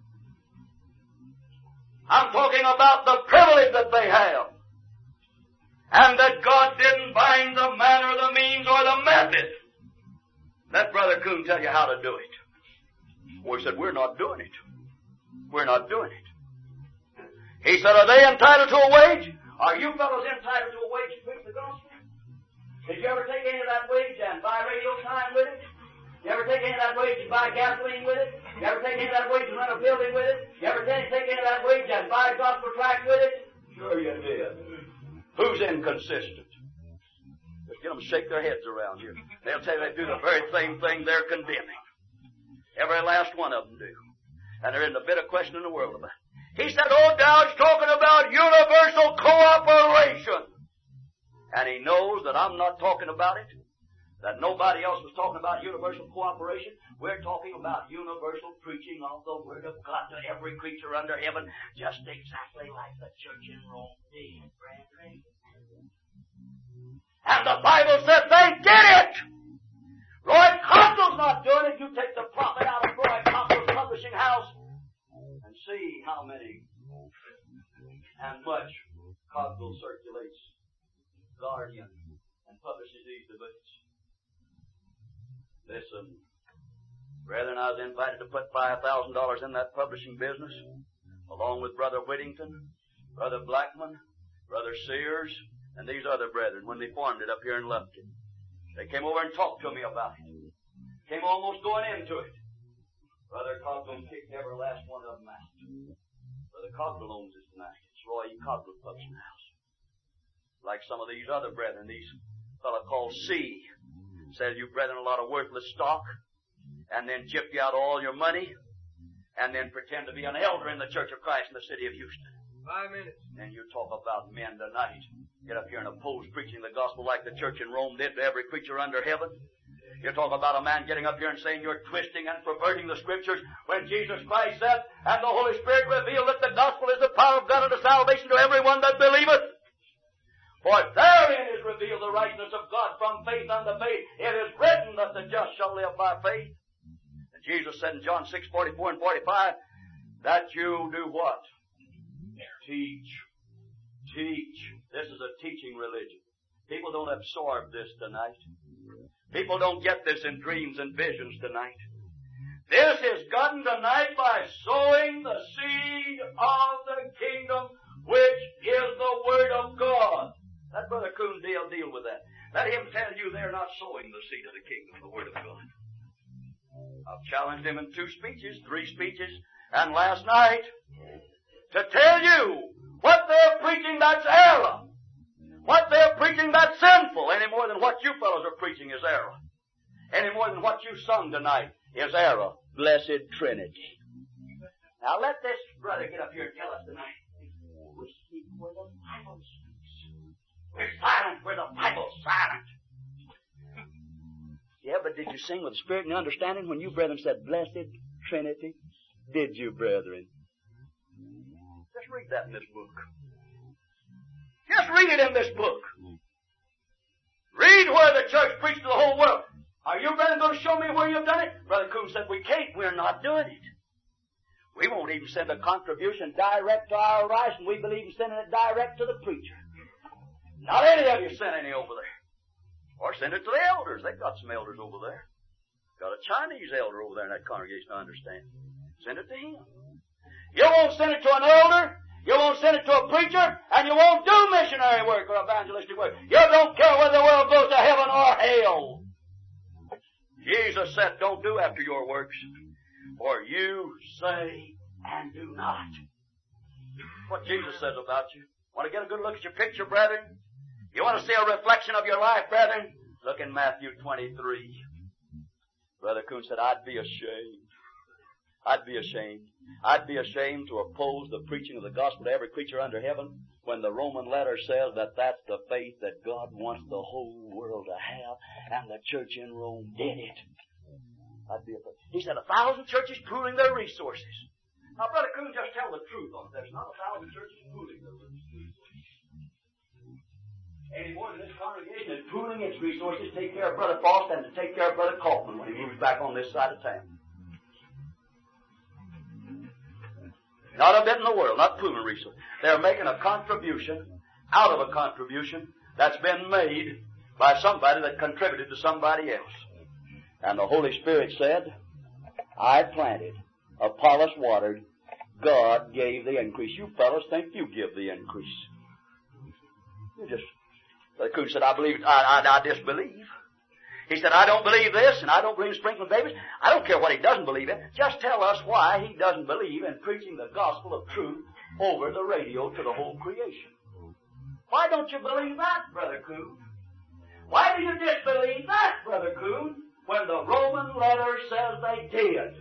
I'm talking about the privilege that they have. And that God didn't bind the man or the means or the method. Let Brother Coon tell you how to do it. Well, he said, we're not doing it. We're not doing it. He said, are they entitled to a wage? Are you fellows entitled to a wage to preach the gospel? Did you ever take any of that wage and buy radio time with it? You ever take any of that wage and buy gasoline with it? You ever take any of that wage and rent a building with it? You ever take any of that wage and buy a gospel tract with it? Sure you did. Who's inconsistent? Just get them to shake their heads around here. They'll tell you they do the very same thing they're condemning. Every last one of them do. And there isn't a bit of question in the world about it. He said, oh, Dowd's talking about universal cooperation. And he knows that I'm not talking about it, that nobody else was talking about universal cooperation. We're talking about universal preaching of the Word of God to every creature under heaven, just exactly like the church in Rome did, brethren. And the Bible says they did it! Roy Costle's not doing it. You take the profit out of Roy Costle's publishing house and see how many and much Costle circulates Guardian and publishes these debates. Listen, brethren, I was invited to put five thousand dollars in that publishing business, along with Brother Whittington, Brother Blackman, Brother Sears, and these other brethren when they formed it up here in Lufkin. They came over and talked to me about it. Came almost going into it. Brother Cogdell kicked every last one of them out. Brother Cogdell owns it tonight. It's Roy E. Cogdell Publishing House. Like some of these other brethren, these fellow called C. Sell you brethren a lot of worthless stock, and then chip you out all your money, and then pretend to be an elder in the Church of Christ in the city of Houston. Five minutes. And you talk about men tonight. Get up here and oppose preaching the gospel like the church in Rome did to every creature under heaven. You talk about a man getting up here and saying you're twisting and perverting the Scriptures when Jesus Christ said, and the Holy Spirit revealed that the gospel is the power of God unto salvation to everyone that believeth. For therein is revealed the righteousness of God from faith unto faith. It is written that the just shall live by faith. And Jesus said in John six, forty-four and forty-five, that you do what? Teach. Teach. This is a teaching religion. People don't absorb this tonight. People don't get this in dreams and visions tonight. This is gotten tonight by sowing the seed of the kingdom, which is the Word of God. Let Brother Coon deal, deal with that. Let him tell you they're not sowing the seed of the kingdom, the Word of God. I've challenged him in two speeches, three speeches, and last night to tell you what they're preaching that's error. What they're preaching that's sinful, any more than what you fellows are preaching is error. Any more than what you sung tonight is error. Blessed Trinity. Now let this brother get up here and tell us tonight. We speak where the Bible speaks. We're silent where the Bible's silent. Yeah, but did you sing with the Spirit and understanding when you, brethren, said, Blessed Trinity? Did you, brethren? Just read that in this book. Just read it in this book. Read where the church preached to the whole world. Are you, brethren, going to show me where you've done it? Brother Coon said, we can't. We're not doing it. We won't even send a contribution direct to our rice, and we believe in sending it direct to the preacher. Not any of you send any over there. Or send it to the elders. They've got some elders over there. Got a Chinese elder over there in that congregation, I understand. Send it to him. You won't send it to an elder. You won't send it to a preacher. And you won't do missionary work or evangelistic work. You don't care whether the world goes to heaven or hell. Jesus said, don't do after your works. For you say and do not. What Jesus says about you. Want to get a good look at your picture, brethren? You want to see a reflection of your life, brethren? Look in Matthew twenty-three. Brother Coon said, I'd be ashamed. I'd be ashamed. I'd be ashamed to oppose the preaching of the gospel to every creature under heaven when the Roman letter says that that's the faith that God wants the whole world to have, and the church in Rome did it. I'd be afraid. He said, a thousand churches pooling their resources. Now, Brother Coon, just tell the truth on this. There's not a thousand churches pooling their resources. Any more than this congregation is pooling its resources to take care of Brother Frost and to take care of Brother Kaufman when he moves back on this side of town. Not a bit in the world, not pooling resources. They're making a contribution out of a contribution that's been made by somebody that contributed to somebody else. And the Holy Spirit said, I planted, Apollos watered, God gave the increase. You fellows think you give the increase. You just, Brother Coon said, I believe, I, I, I disbelieve. He said, I don't believe this, and I don't believe in sprinkling babies. I don't care what he doesn't believe in. Just tell us why he doesn't believe in preaching the gospel of truth over the radio to the whole creation. Why don't you believe that, Brother Coon? Why do you disbelieve that, Brother Coon, when the Roman letter says they did?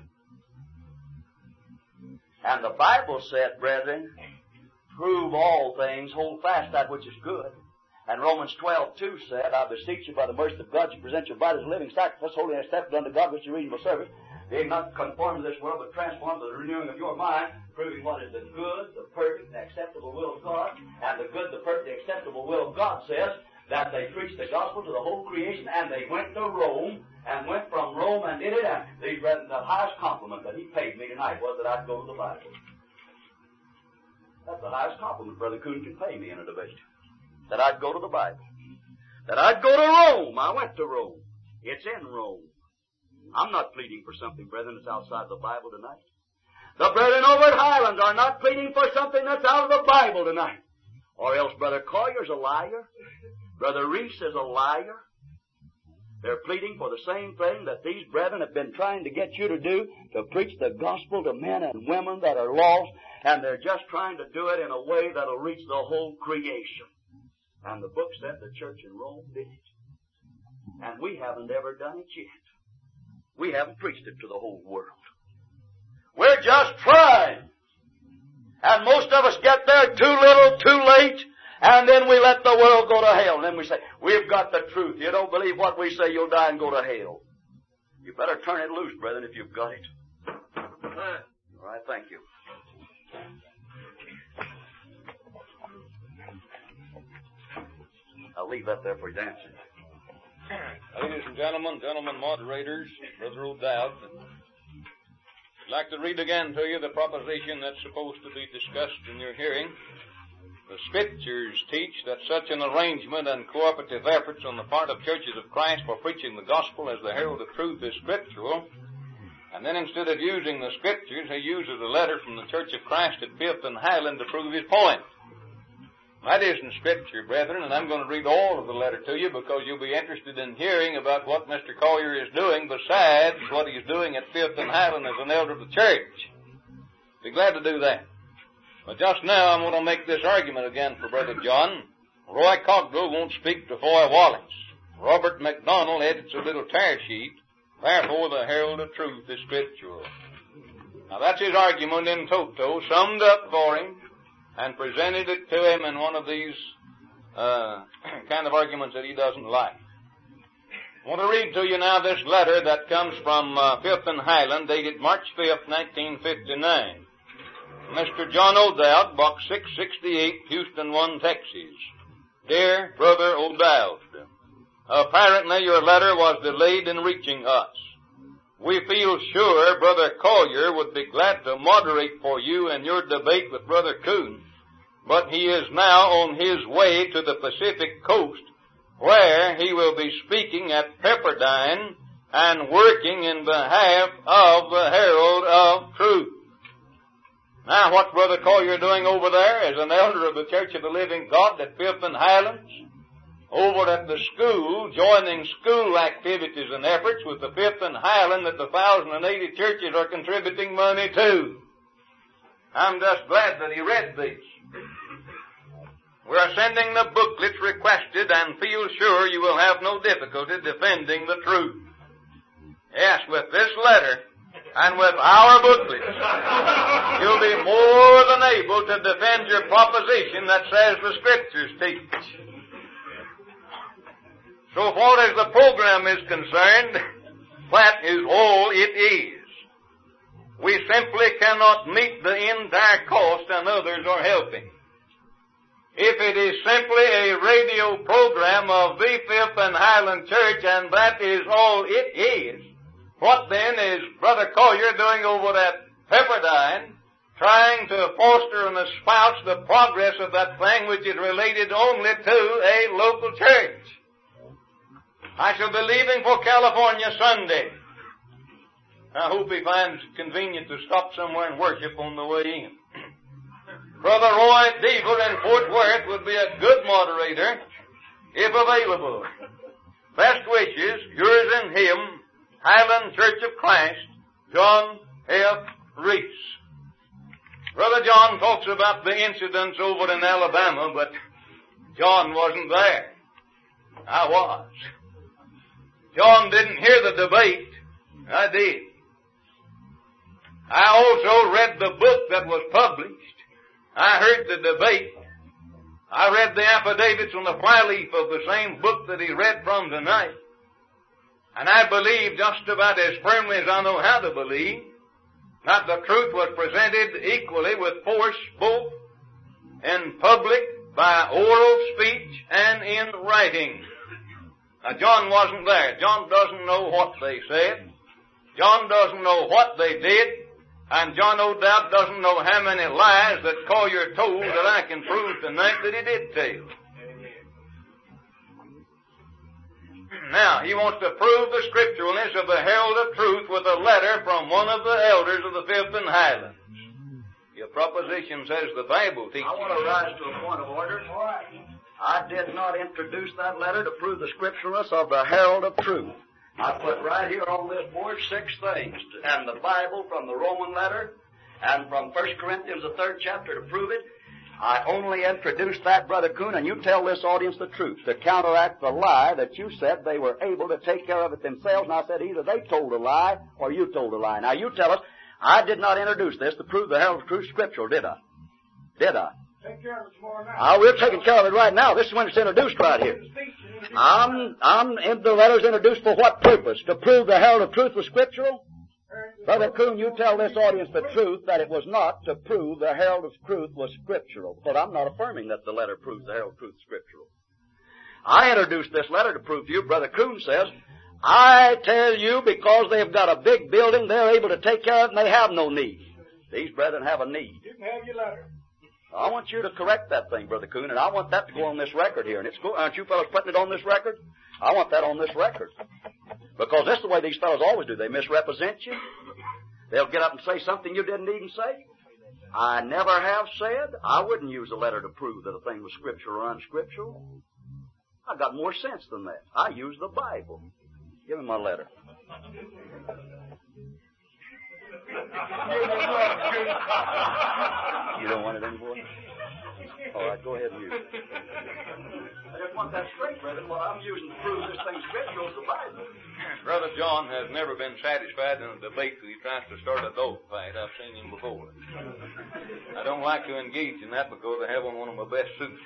And the Bible said, brethren, prove all things, hold fast that which is good. And Romans twelve two said, I beseech you by the mercy of God, you present your body as a living sacrifice, holy and acceptable unto God, which is your reasonable service, being not conformed to this world, but transformed by the renewing of your mind, proving what is the good, the perfect, and acceptable will of God. And the good, the perfect, and acceptable will of God says that they preached the gospel to the whole creation, and they went to Rome, and went from Rome and did it, and the, the highest compliment that he paid me tonight was that I'd go to the Bible. That's the highest compliment Brother Coon can pay me in a debate. That I'd go to the Bible. That I'd go to Rome. I went to Rome. It's in Rome. I'm not pleading for something, brethren, that's outside the Bible tonight. The brethren over at Highlands are not pleading for something that's out of the Bible tonight. Or else Brother Collier's a liar. Brother Reese is a liar. They're pleading for the same thing that these brethren have been trying to get you to do, to preach the gospel to men and women that are lost, and they're just trying to do it in a way that'll reach the whole creation. And the book said the church in Rome did it. And we haven't ever done it yet. We haven't preached it to the whole world. We're just trying. And most of us get there too little, too late, and then we let the world go to hell. And then we say, we've got the truth. You don't believe what we say, you'll die and go to hell. You better turn it loose, brethren, if you've got it. All right, thank you. I'll leave that there for you to answer. Ladies and gentlemen, gentlemen moderators, Brother O'Dowd, I'd like to read again to you the proposition that's supposed to be discussed in your hearing. The Scriptures teach that such an arrangement and cooperative efforts on the part of churches of Christ for preaching the gospel as the herald of truth is scriptural. And then instead of using the Scriptures, he uses a letter from the Church of Christ at Fifth and Highland to prove his point. That isn't Scripture, brethren, and I'm going to read all of the letter to you because you'll be interested in hearing about what Mister Collier is doing besides what he's doing at Fifth and Highland as an elder of the church. Be glad to do that. But just now I'm going to make this argument again for Brother John. Roy Cogdell won't speak to Foy Wallace. Robert McDonald edits a little tear sheet. Therefore the herald of truth is scriptural. Now that's his argument in toto, summed up for him, and presented it to him in one of these uh, kind of arguments that he doesn't like. I want to read to you now this letter that comes from uh, Fifth and Highland, dated March fifth, nineteen fifty-nine. Mister John O'Dowd, Box six sixty-eight, Houston one, Texas. Dear Brother O'Dowd, apparently your letter was delayed in reaching us. We feel sure Brother Collier would be glad to moderate for you in your debate with Brother Coon, but he is now on his way to the Pacific Coast, where he will be speaking at Pepperdine and working in behalf of the Herald of Truth. Now, what's Brother Collier doing over there as an elder of the Church of the Living God at Fifth and Highlands? Over at the school, joining school activities and efforts with the Fifth and Highland that the one thousand eighty churches are contributing money to. I'm just glad that he read these. We are sending the booklets requested and feel sure you will have no difficulty defending the truth. Yes, with this letter and with our booklets, you'll be more than able to defend your proposition that says the Scriptures teach. So far as the program is concerned, that is all it is. We simply cannot meet the entire cost and others are helping. If it is simply a radio program of the Fifth and Highland Church and that is all it is, what then is Brother Collier doing over at Pepperdine, trying to foster and espouse the progress of that thing which is related only to a local church? I shall be leaving for California Sunday. I hope he finds it convenient to stop somewhere and worship on the way in. Brother Roy Deaver in Fort Worth would be a good moderator, if available. Best wishes, yours and him, Highland Church of Christ, John F. Reese. Brother John talks about the incidents over in Alabama, but John wasn't there. I was. John didn't hear the debate. I did. I also read the book that was published. I heard the debate. I read the affidavits on the flyleaf of the same book that he read from tonight. And I believe just about as firmly as I know how to believe that the truth was presented equally with force both in public, by oral speech, and in writing. Now, John wasn't there. John doesn't know what they said. John doesn't know what they did. And John O'Dowd doesn't know how many lies that Collier told that I can prove tonight that he did tell. Now, he wants to prove the scripturalness of the Herald of Truth with a letter from one of the elders of the Fifth and Highlands. Your proposition says the Bible teaches. I want to rise to a point of order. I did not introduce that letter to prove the scripturalness of the Herald of Truth. I put right here on this board six things, and the Bible from the Roman letter, and from First Corinthians, the third chapter, to prove it. I only introduced that, Brother Coon, and you tell this audience the truth, to counteract the lie that you said they were able to take care of it themselves, and I said either they told a lie or you told a lie. Now you tell us, I did not introduce this to prove the Herald of Truth scriptural, did I? Did I? Take care of it tomorrow night. Oh, we're taking care of it right now. This is when it's introduced right here. I'm, I'm, in the letter's introduced for what purpose? To prove the Herald of Truth was scriptural? Brother Coon, you tell this audience the truth that it was not to prove the Herald of Truth was scriptural. But I'm not affirming that the letter proves the Herald of Truth scriptural. I introduced this letter to prove to you, Brother Coon says, I tell you because they've got a big building, they're able to take care of it and they have no need. These brethren have a need. You can have your letter. I want you to correct that thing, Brother Coon, and I want that to go on this record here. And it's go- aren't you fellows putting it on this record? I want that on this record. Because that's the way these fellows always do. They misrepresent you. They'll get up and say something you didn't even say. I never have said. I wouldn't use a letter to prove that a thing was scriptural or unscriptural. I got more sense than that. I use the Bible. Give me my letter. You don't want it anymore? All right, go ahead and use it. want that straight, brother. What I'm using to prove this thing's scriptural is the Bible. Brother John has never been satisfied in a debate that he tries to start a dog fight. I've seen him before. I don't like to engage in that because I have on one of my best suits.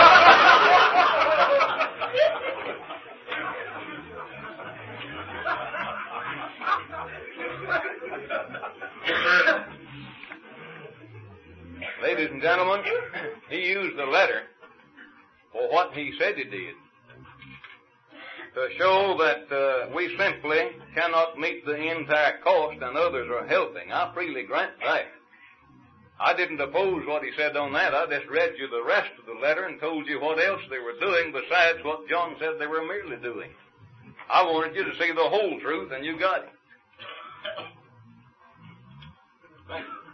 Ladies and gentlemen, he used the letter for what he said he did, to show that uh, we simply cannot meet the entire cost and others are helping. I freely grant that. I didn't oppose what he said on that. I just read you the rest of the letter and told you what else they were doing besides what John said they were merely doing. I wanted you to see the whole truth, and you got it. Thank you.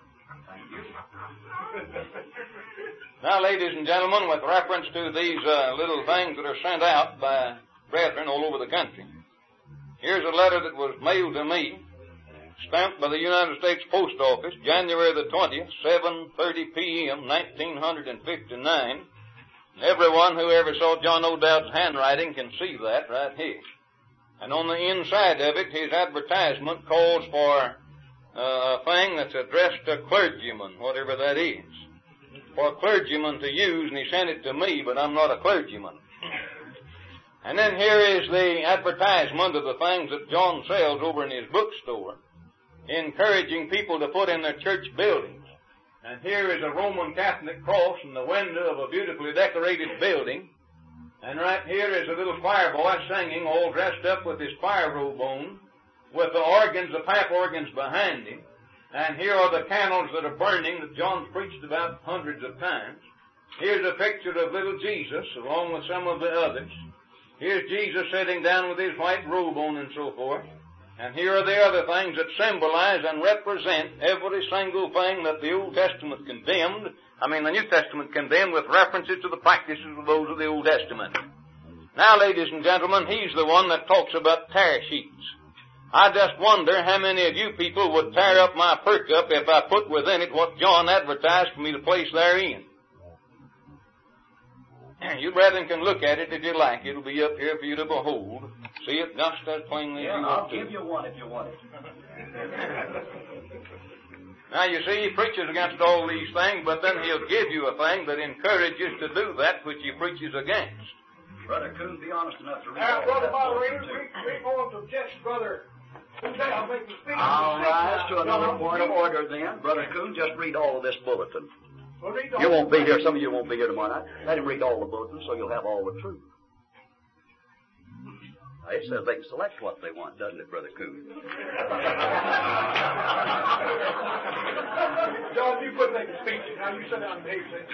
Now, ladies and gentlemen, with reference to these uh, little things that are sent out by brethren all over the country, here's a letter that was mailed to me, stamped by the United States Post Office, January the twentieth, seven thirty p.m., nineteen fifty-nine. And everyone who ever saw John O'Dowd's handwriting can see that right here. And on the inside of it, his advertisement calls for uh, a thing that's addressed to clergymen, whatever that is, for clergymen to use, and he sent it to me, but I'm not a clergyman. And then here is the advertisement of the things that John sells over in his bookstore, encouraging people to put in their church buildings. And here is a Roman Catholic cross in the window of a beautifully decorated building. And right here is a little choir boy singing, all dressed up with his choir robe on, with the organs, the pipe organs behind him. And here are the candles that are burning that John's preached about hundreds of times. Here's a picture of little Jesus, along with some of the others. Here's Jesus sitting down with his white robe on and so forth. And here are the other things that symbolize and represent every single thing that the Old Testament condemned. I mean, the New Testament condemned with references to the practices of those of the Old Testament. Now, ladies and gentlemen, he's the one that talks about tear sheets. I just wonder how many of you people would tear up my perk-up if I put within it what John advertised for me to place therein. You brethren can look at it if you like. It'll be up here for you to behold. See it just as plainly yeah, as you I'll want to. I'll give you one if you want it. Now, you see, he preaches against all these things, but then he'll give you a thing that encourages to do that which he preaches against. Brother Coon, be honest enough to read Now, all Brother that. Moderator, we, we going to object, Brother. I'll make the speech. I'll rise to another point of order then. Brother Coon, just read all of this bulletin. We'll read the You whole won't be here. Some of you won't be here tomorrow night. Let him read all the bulletins so you'll have all the truth. Now, it says they can select what they want, doesn't it, Brother Coon? John, you quit making speeches. Now you sit down and behave yourself.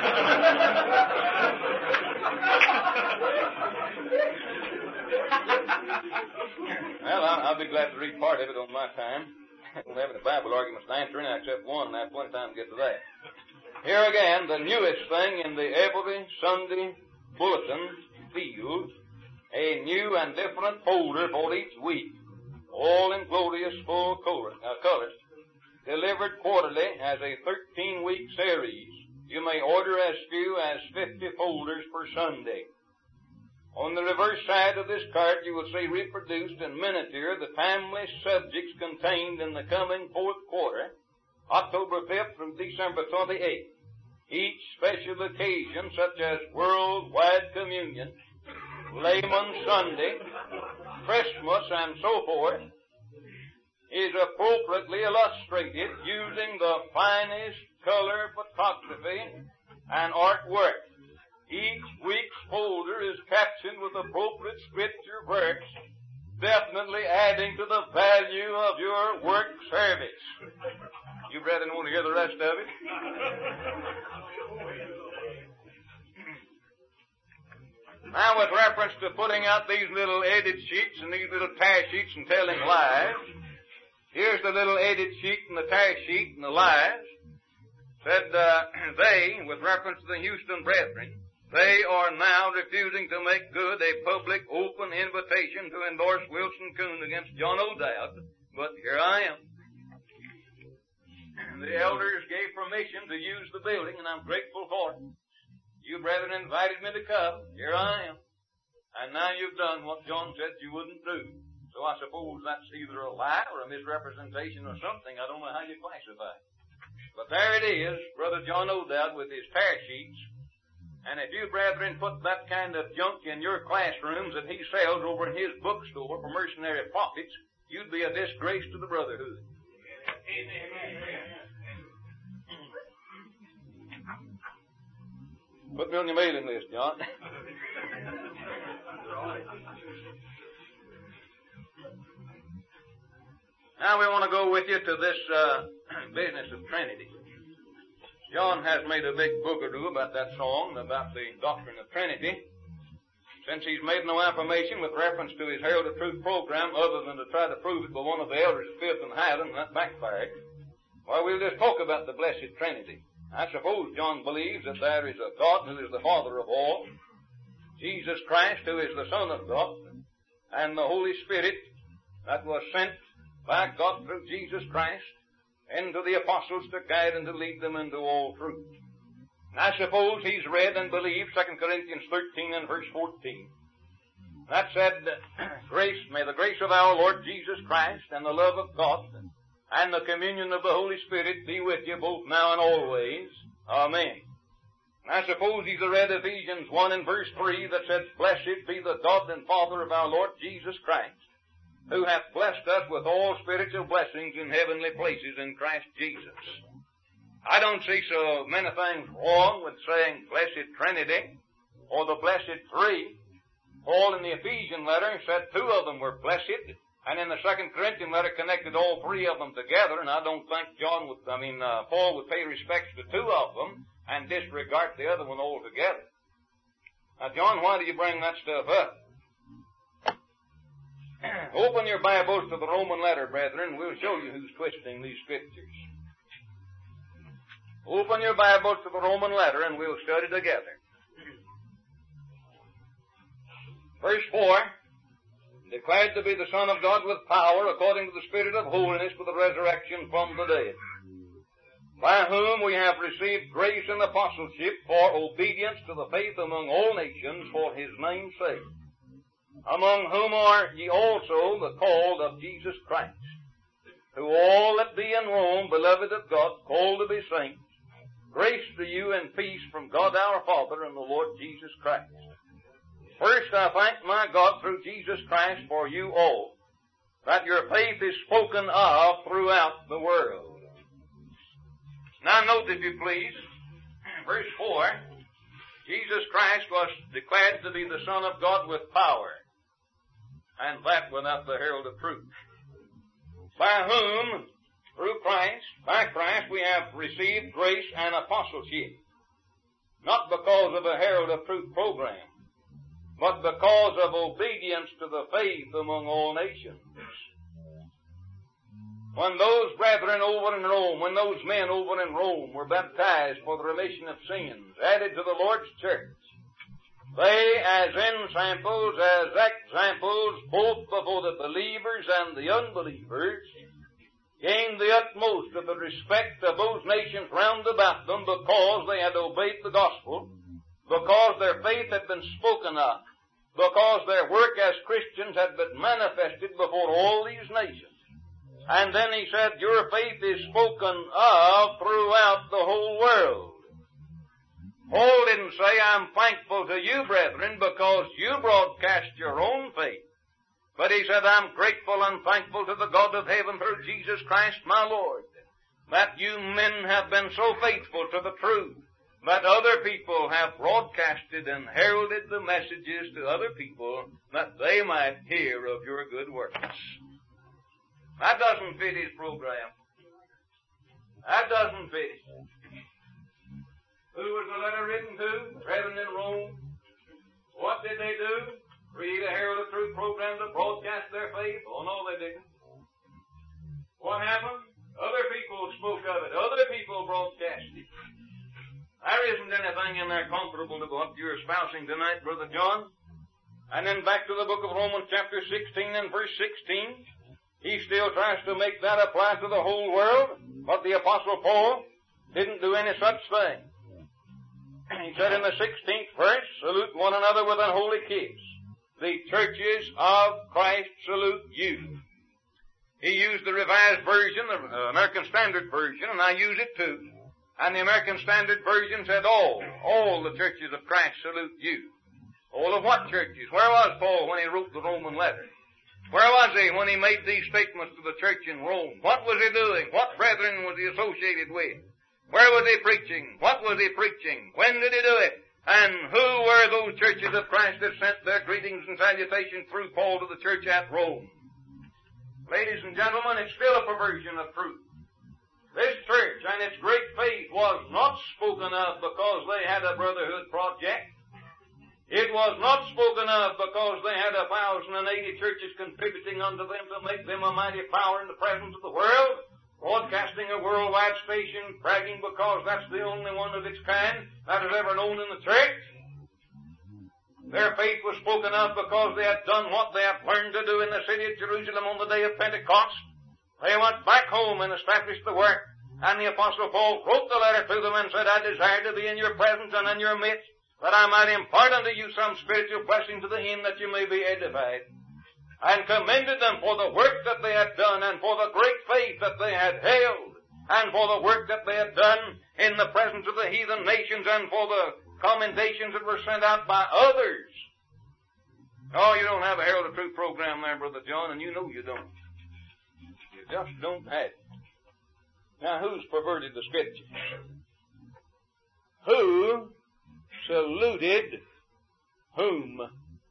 Well, I'll, I'll be glad to read part of it on my time. I don't have any Bible arguments to answer any except one, and I have plenty of time to get to that. Here again, the newest thing in the every Sunday bulletin field, a new and different folder for each week, all in glorious full color, uh, colors, delivered quarterly as a thirteen-week series. You may order as few as fifty folders per Sunday. On the reverse side of this card, you will see reproduced in miniature the timely subjects contained in the coming fourth quarter, October fifth through December twenty-eighth. Each special occasion, such as Worldwide Communion, Layman Sunday, Christmas, and so forth, is appropriately illustrated using the finest color photography and artwork. Each week's folder is captioned with appropriate scripture verse, definitely adding to the value of your work service. You brethren want to hear the rest of it? Now, with reference to putting out these little edit sheets and these little tear sheets and telling lies, here's the little edit sheet and the tear sheet and the lies. Said uh, they, with reference to the Houston Brethren, they are now refusing to make good a public, open invitation to endorse Wilson Coon against John O'Dowd, but here I am. The elders gave permission to use the building, and I'm grateful for it. You brethren invited me to come. Here I am. And now you've done what John said you wouldn't do. So I suppose that's either a lie or a misrepresentation or something. I don't know how you classify it. But there it is, Brother John O'Dowd with his tear sheets. And if you brethren put that kind of junk in your classrooms that he sells over in his bookstore for mercenary profits, you'd be a disgrace to the brotherhood. Put me on your mailing list, John. Now we want to go with you to this uh, business of Trinity. John has made a big boogeroo about that song, about the doctrine of Trinity. Since he's made no affirmation with reference to his Herald of Truth program other than to try to prove it by one of the elders of Fifth and Highland, and that backfired, well, we'll just talk about the Blessed Trinity. I suppose John believes that there is a God who is the Father of all, Jesus Christ who is the Son of God, and the Holy Spirit that was sent by God through Jesus Christ into the apostles to guide and to lead them into all truth. And I suppose he's read and believed Second Corinthians thirteen and verse fourteen. That said, grace, may the grace of our Lord Jesus Christ and the love of God and the communion of the Holy Spirit be with you both now and always. Amen. And I suppose he's read Ephesians one and verse three that says, blessed be the God and Father of our Lord Jesus Christ, who hath blessed us with all spiritual blessings in heavenly places in Christ Jesus. I don't see so many things wrong with saying Blessed Trinity or the Blessed Three. Paul in the Ephesian letter said two of them were blessed, and in the Second Corinthian letter connected all three of them together, and I don't think John would, I mean, uh, Paul would pay respects to two of them and disregard the other one altogether. Now, John, why do you bring that stuff up? Open your Bibles to the Roman letter, brethren. We'll show you who's twisting these scriptures. Open your Bibles to the Roman letter and we'll study together. Verse four, declared to be the Son of God with power according to the Spirit of holiness for the resurrection from the dead, by whom we have received grace and apostleship for obedience to the faith among all nations for his name's sake, among whom are ye also the called of Jesus Christ, who all that be in Rome, beloved of God, called to be saints, grace to you and peace from God our Father and the Lord Jesus Christ. First, I thank my God through Jesus Christ for you all, that your faith is spoken of throughout the world. Now note, if you please, verse four, Jesus Christ was declared to be the Son of God with power, and that without the herald of truth, by whom, through Christ, by Christ, we have received grace and apostleship, not because of a herald of truth program, but because of obedience to the faith among all nations. When those brethren over in Rome, when those men over in Rome were baptized for the remission of sins, added to the Lord's church, they, as ensamples, as examples, both before the believers and the unbelievers, gained the utmost of the respect of those nations round about them because they had obeyed the gospel, because their faith had been spoken of, because their work as Christians had been manifested before all these nations. And then he said, your faith is spoken of throughout the whole world. Paul didn't say, I'm thankful to you, brethren, because you broadcast your own faith. But he said, I'm grateful and thankful to the God of heaven through Jesus Christ my Lord, that you men have been so faithful to the truth, that other people have broadcasted and heralded the messages to other people that they might hear of your good works. That doesn't fit his program. That doesn't fit it. Who was the letter written to? Brethren in Rome. What did they do? Create a herald of truth program to broadcast their faith? Oh no, they didn't. What happened? Other people spoke of it. Other people broadcast it. There isn't anything in there comparable to what you're espousing tonight, Brother John. And then back to the book of Romans chapter sixteen and verse sixteen. He still tries to make that apply to the whole world, but the Apostle Paul didn't do any such thing. He said in the sixteenth verse, salute one another with an holy kiss. The churches of Christ salute you. He used the Revised Version, the American Standard Version, and I use it too. And the American Standard Version said, all, all the churches of Christ salute you. All of what churches? Where was Paul when he wrote the Roman letter? Where was he when he made these statements to the church in Rome? What was he doing? What brethren was he associated with? Where was he preaching? What was he preaching? When did he do it? And who were those churches of Christ that sent their greetings and salutations through Paul to the church at Rome? Ladies and gentlemen, it's still a perversion of truth. This church and its great faith was not spoken of because they had a brotherhood project. It was not spoken of because they had a thousand and eighty churches contributing unto them to make them a mighty power in the presence of the world, broadcasting a worldwide station, bragging because that's the only one of its kind that is ever known in the church. Their faith was spoken of because they had done what they had learned to do in the city of Jerusalem on the day of Pentecost. They went back home and established the work, and the Apostle Paul wrote the letter to them and said, I desire to be in your presence and in your midst, that I might impart unto you some spiritual blessing to the end that you may be edified. And commended them for the work that they had done, and for the great faith that they had held, and for the work that they had done in the presence of the heathen nations, and for the commendations that were sent out by others. Oh, you don't have a Herald of Truth program there, Brother John, and you know you don't. You just don't have it. Now, who's perverted the Scriptures? Who saluted whom?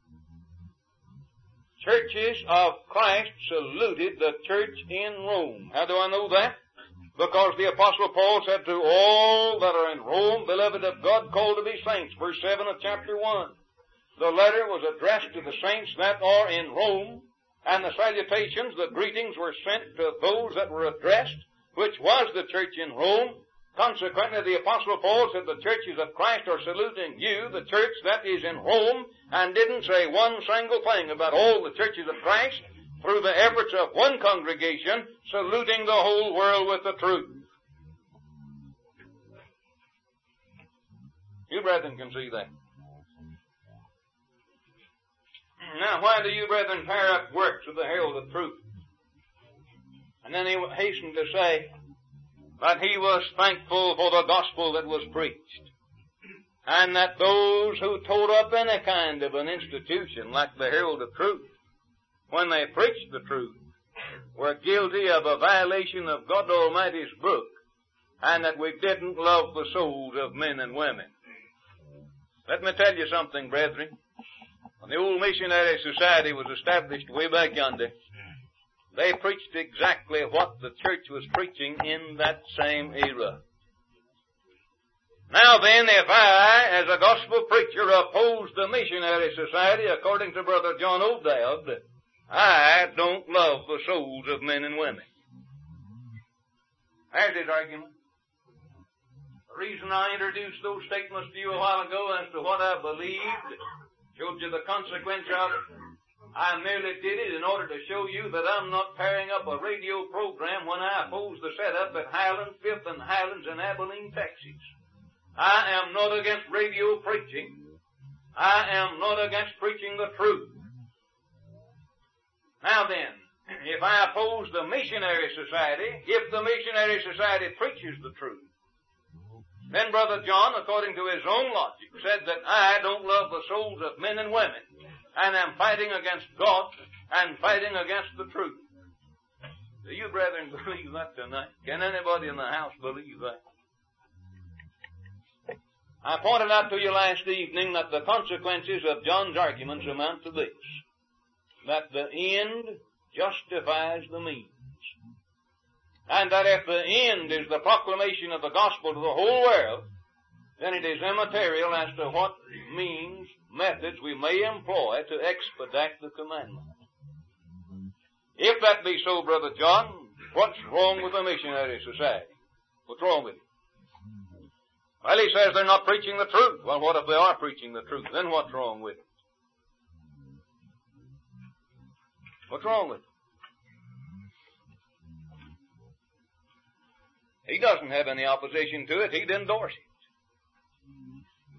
Churches of Christ saluted the church in Rome. How do I know that? Because the Apostle Paul said to all that are in Rome, beloved of God, called to be saints, verse seven of chapter one. The letter was addressed to the saints that are in Rome, and the salutations, the greetings were sent to those that were addressed, which was the church in Rome. Consequently, the Apostle Paul said the churches of Christ are saluting you, the church that is in Rome, and didn't say one single thing about all the churches of Christ through the efforts of one congregation saluting the whole world with the truth. You brethren can see that. Now, why do you brethren tear up works of the herald of truth? And then he hastened to say that he was thankful for the gospel that was preached, and that those who tore up any kind of an institution like the herald of truth, when they preached the truth, were guilty of a violation of God Almighty's book, and that we didn't love the souls of men and women. Let me tell you something, brethren. When the old missionary society was established way back yonder, they preached exactly what the church was preaching in that same era. Now then, if I, as a gospel preacher, oppose the missionary society according to Brother John O'Dowd, I don't love the souls of men and women. There's his argument. The reason I introduced those statements to you a while ago as to what I believed, showed you the consequence of it. I merely did it in order to show you that I'm not tearing up a radio program when I oppose the setup at Highlands, Fifth and Highlands in Abilene, Texas. I am not against radio preaching. I am not against preaching the truth. Now then, if I oppose the missionary society, if the missionary society preaches the truth, then Brother John, according to his own logic, said that I don't love the souls of men and women, and am fighting against God and fighting against the truth. Do you brethren believe that tonight? Can anybody in the house believe that? I pointed out to you last evening that the consequences of John's arguments amount to this, that the end justifies the means, and that if the end is the proclamation of the gospel to the whole world, then it is immaterial as to what means, methods we may employ to expedite the commandment. If that be so, Brother John, what's wrong with the missionary society? What's wrong with it? Well, he says they're not preaching the truth. Well, what if they are preaching the truth? Then what's wrong with it? What's wrong with it? He doesn't have any opposition to it. He'd endorse it.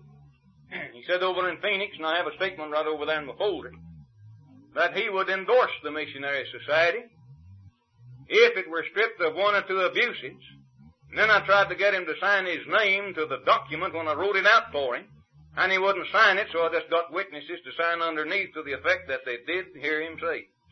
said over in Phoenix, and I have a statement right over there in my folder, that he would endorse the Missionary Society if it were stripped of one or two abuses. And then I tried to get him to sign his name to the document when I wrote it out for him, and he wouldn't sign it, so I just got witnesses to sign underneath to the effect that they did hear him say it.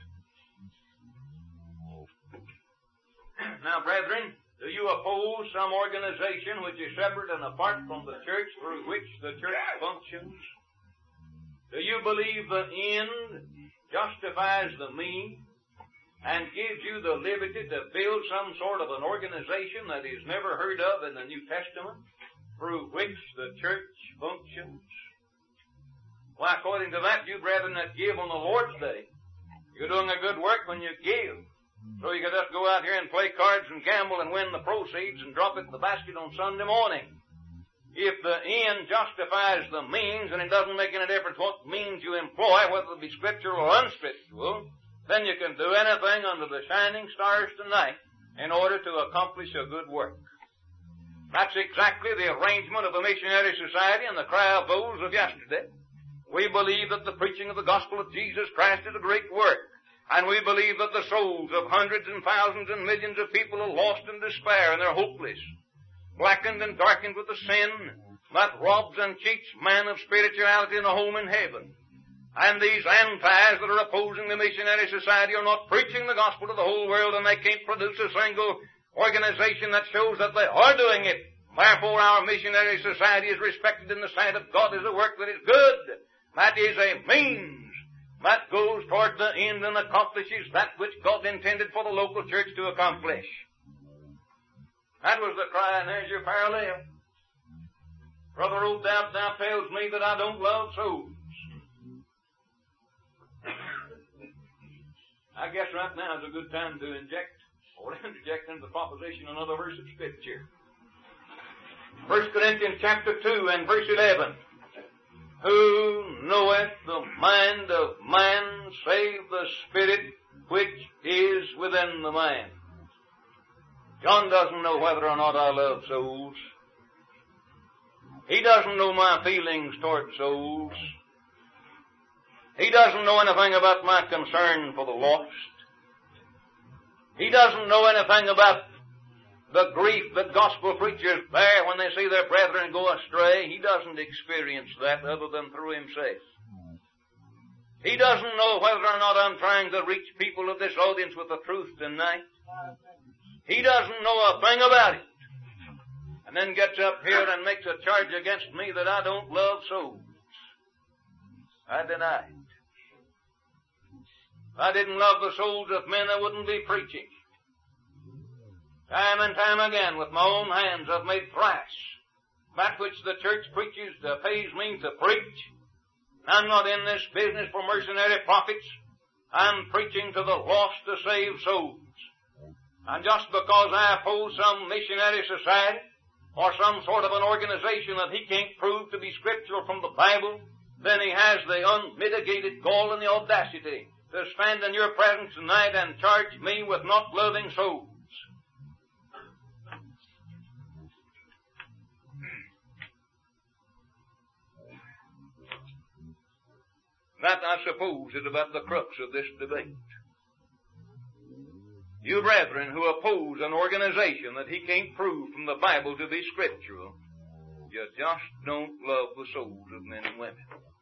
Now, brethren, do you oppose some organization which is separate and apart from the church through which the church functions? Do you believe the end justifies the means and gives you the liberty to build some sort of an organization that is never heard of in the New Testament through which the church functions? Why, according to that, you brethren that give on the Lord's Day, you're doing a good work when you give. So you can just go out here and play cards and gamble and win the proceeds and drop it in the basket on Sunday morning. If the end justifies the means, and it doesn't make any difference what means you employ, whether it be scriptural or unspiritual, then you can do anything under the shining stars tonight in order to accomplish a good work. That's exactly the arrangement of the Missionary Society and the cry of those of yesterday. We believe that the preaching of the gospel of Jesus Christ is a great work. And we believe that the souls of hundreds and thousands and millions of people are lost in despair and they're hopeless, blackened and darkened with the sin that robs and cheats man of spirituality and a home in heaven. And these antis that are opposing the Missionary Society are not preaching the gospel to the whole world, and they can't produce a single organization that shows that they are doing it. Therefore, our Missionary Society is respected in the sight of God as a work that is good. That is a means that goes toward the end and accomplishes that which God intended for the local church to accomplish. That was the cry, and there's your parallel. Brother O'Dowd now tells me that I don't love souls. I guess right now is a good time to inject, or interject into the proposition another verse of Scripture. First Corinthians chapter two and verse eleven. Who knoweth the mind of man save the spirit which is within the man? John doesn't know whether or not I love souls. He doesn't know my feelings toward souls. He doesn't know anything about my concern for the lost. He doesn't know anything about the grief that gospel preachers bear when they see their brethren go astray. He doesn't experience that other than through himself. He doesn't know whether or not I'm trying to reach people of this audience with the truth tonight. He doesn't know a thing about it. And then gets up here and makes a charge against me that I don't love souls. I deny it. If I didn't love the souls of men, I wouldn't be preaching. Time and time again, with my own hands, I've made thrice that which the church preaches uh, pays me to preach. I'm not in this business for mercenary profits. I'm preaching to the lost to save souls. And just because I oppose some missionary society or some sort of an organization that he can't prove to be scriptural from the Bible, then he has the unmitigated gall and the audacity to stand in your presence tonight and charge me with not loving souls. That, I suppose, is about the crux of this debate. You brethren who oppose an organization that he can't prove from the Bible to be scriptural, you just don't love the souls of men and women.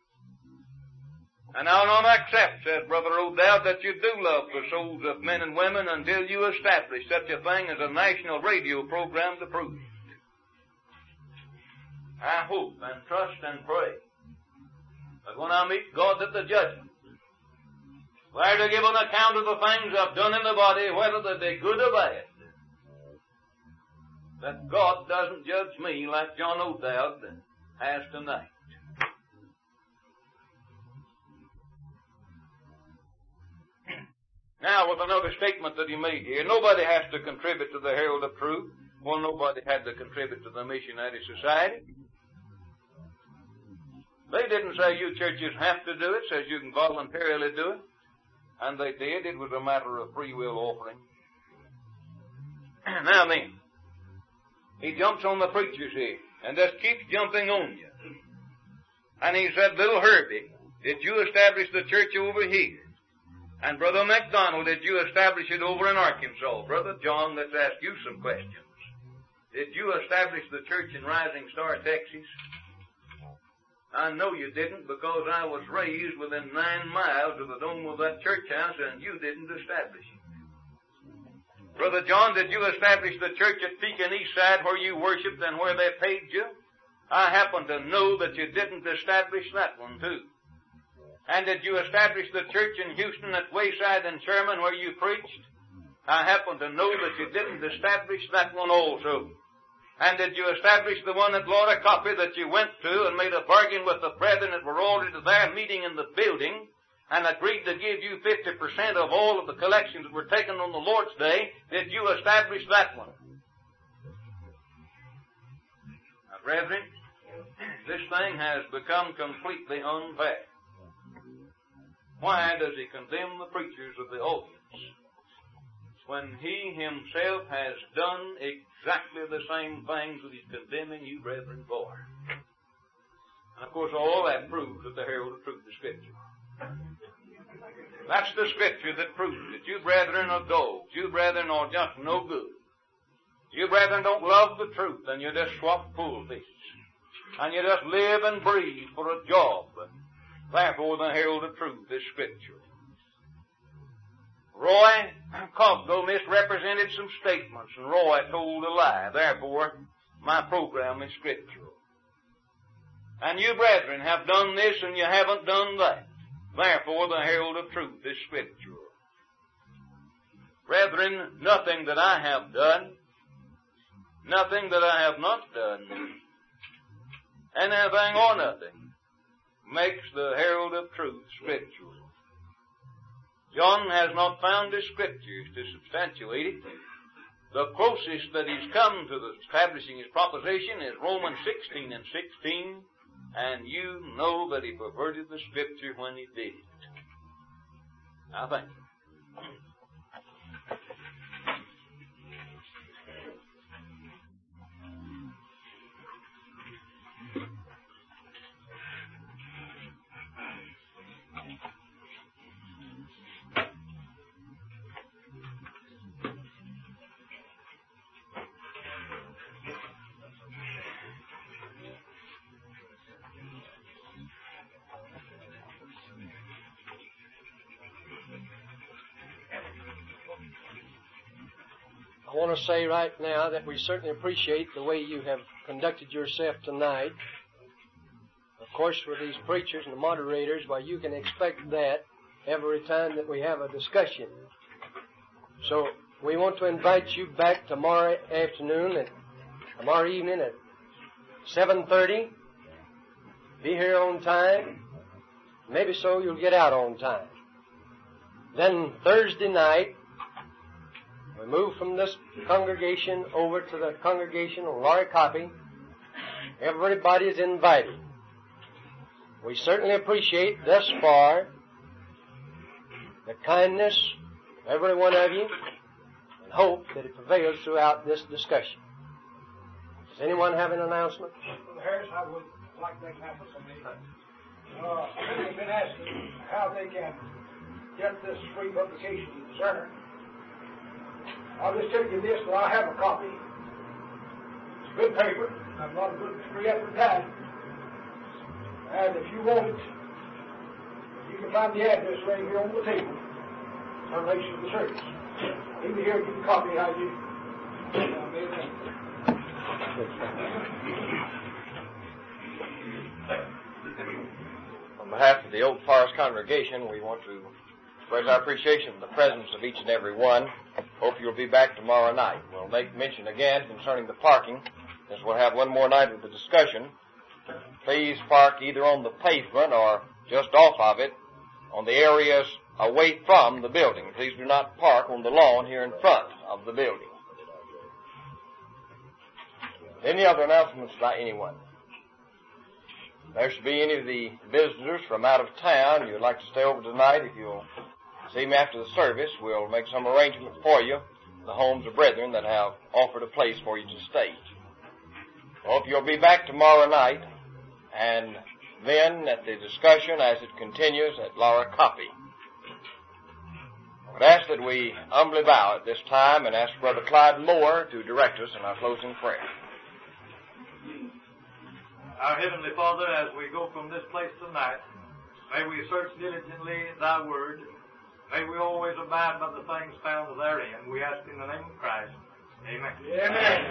And I'll not accept, said Brother O'Dowd, that you do love the souls of men and women until you establish such a thing as a national radio program to prove it. I hope and trust and pray that when I meet God at the judgment, where to give an account of the things I've done in the body, whether they be good or bad, that God doesn't judge me like John O'Dowd has tonight. Now, with another statement that he made here, nobody has to contribute to the Herald of Truth. Well, nobody had to contribute to the Missionary Society. They didn't say you churches have to do it, says you can voluntarily do it. And they did. It was a matter of free will offering. Now then, he jumps on the preachers here and just keeps jumping on you. And he said, Little Herbie, did you establish the church over here? And Brother McDonald, did you establish it over in Arkansas? Brother John, let's ask you some questions. Did you establish the church in Rising Star, Texas? I know you didn't, because I was raised within nine miles of the dome of that church house, and you didn't establish it. Brother John, did you establish the church at Pekin Eastside where you worshiped and where they paid you? I happen to know that you didn't establish that one, too. And did you establish the church in Houston at Wayside and Sherman where you preached? I happen to know that you didn't establish that one also. And did you establish the one at Laura Copy that you went to and made a bargain with the brethren that were already there meeting in the building and agreed to give you fifty percent of all of the collections that were taken on the Lord's Day? Did you establish that one? Now, brethren, this thing has become completely unfair. Why does he condemn the preachers of the audience when he himself has done exactly the same things that he's condemning you brethren for? And of course all that proves that the herald of truth is Scripture. That's the Scripture that proves that you brethren are dogs. You brethren are just no good. You brethren don't love the truth, and you just swap pulpits. And you just live and breathe for a job. Therefore the herald of truth is Scripture. Roy Cogdell misrepresented some statements, and Roy told a lie. Therefore, my program is scriptural. And you brethren have done this and you haven't done that. Therefore, the herald of truth is scriptural. Brethren, nothing that I have done, nothing that I have not done, anything or nothing, makes the herald of truth scriptural. John has not found the Scriptures to substantiate it. The closest that he's come to the establishing his proposition is Romans sixteen and sixteen, and you know that he perverted the Scripture when he did it. Now thank you. I want to say right now that we certainly appreciate the way you have conducted yourself tonight. Of course, with these preachers and the moderators, well, you can expect that every time that we have a discussion. So we want to invite you back tomorrow afternoon and tomorrow evening at seven thirty. Be here on time. Maybe so you'll get out on time. Then Thursday night, we move from this congregation over to the congregation on Laura Copy. Everybody is invited. We certainly appreciate thus far the kindness of every one of you and hope that it prevails throughout this discussion. Does anyone have an announcement? Brother Harris, I would like to make an announcement. Uh, I've been asking how they can get this free publication to Discerner. I'll just tell you this, that I have a copy. It's a good paper. I've got a good free advertising. And if you want it, you can find the address right here on the table. Termination of the service. Leave it here and get a copy how you On behalf of the Oak Forest congregation, we want to express our appreciation for the presence of each and every one. Hope you'll be back tomorrow night. We'll make mention again concerning the parking, as we'll have one more night of the discussion. Please park either on the pavement or just off of it on the areas away from the building. Please do not park on the lawn here in front of the building. Any other announcements by anyone? If there should be any of the visitors from out of town you would like to stay over tonight, if you'll see me after the service, we'll make some arrangement for you, the homes of brethren that have offered a place for you to stay. Hope you'll be back tomorrow night, and then at the discussion as it continues at Laura Copy. I would ask that we humbly bow at this time and ask Brother Clyde Moore to direct us in our closing prayer. Our Heavenly Father, as we go from this place tonight, may we search diligently Thy Word. May we always abide by the things found therein. We ask in the name of Christ. Amen. Amen.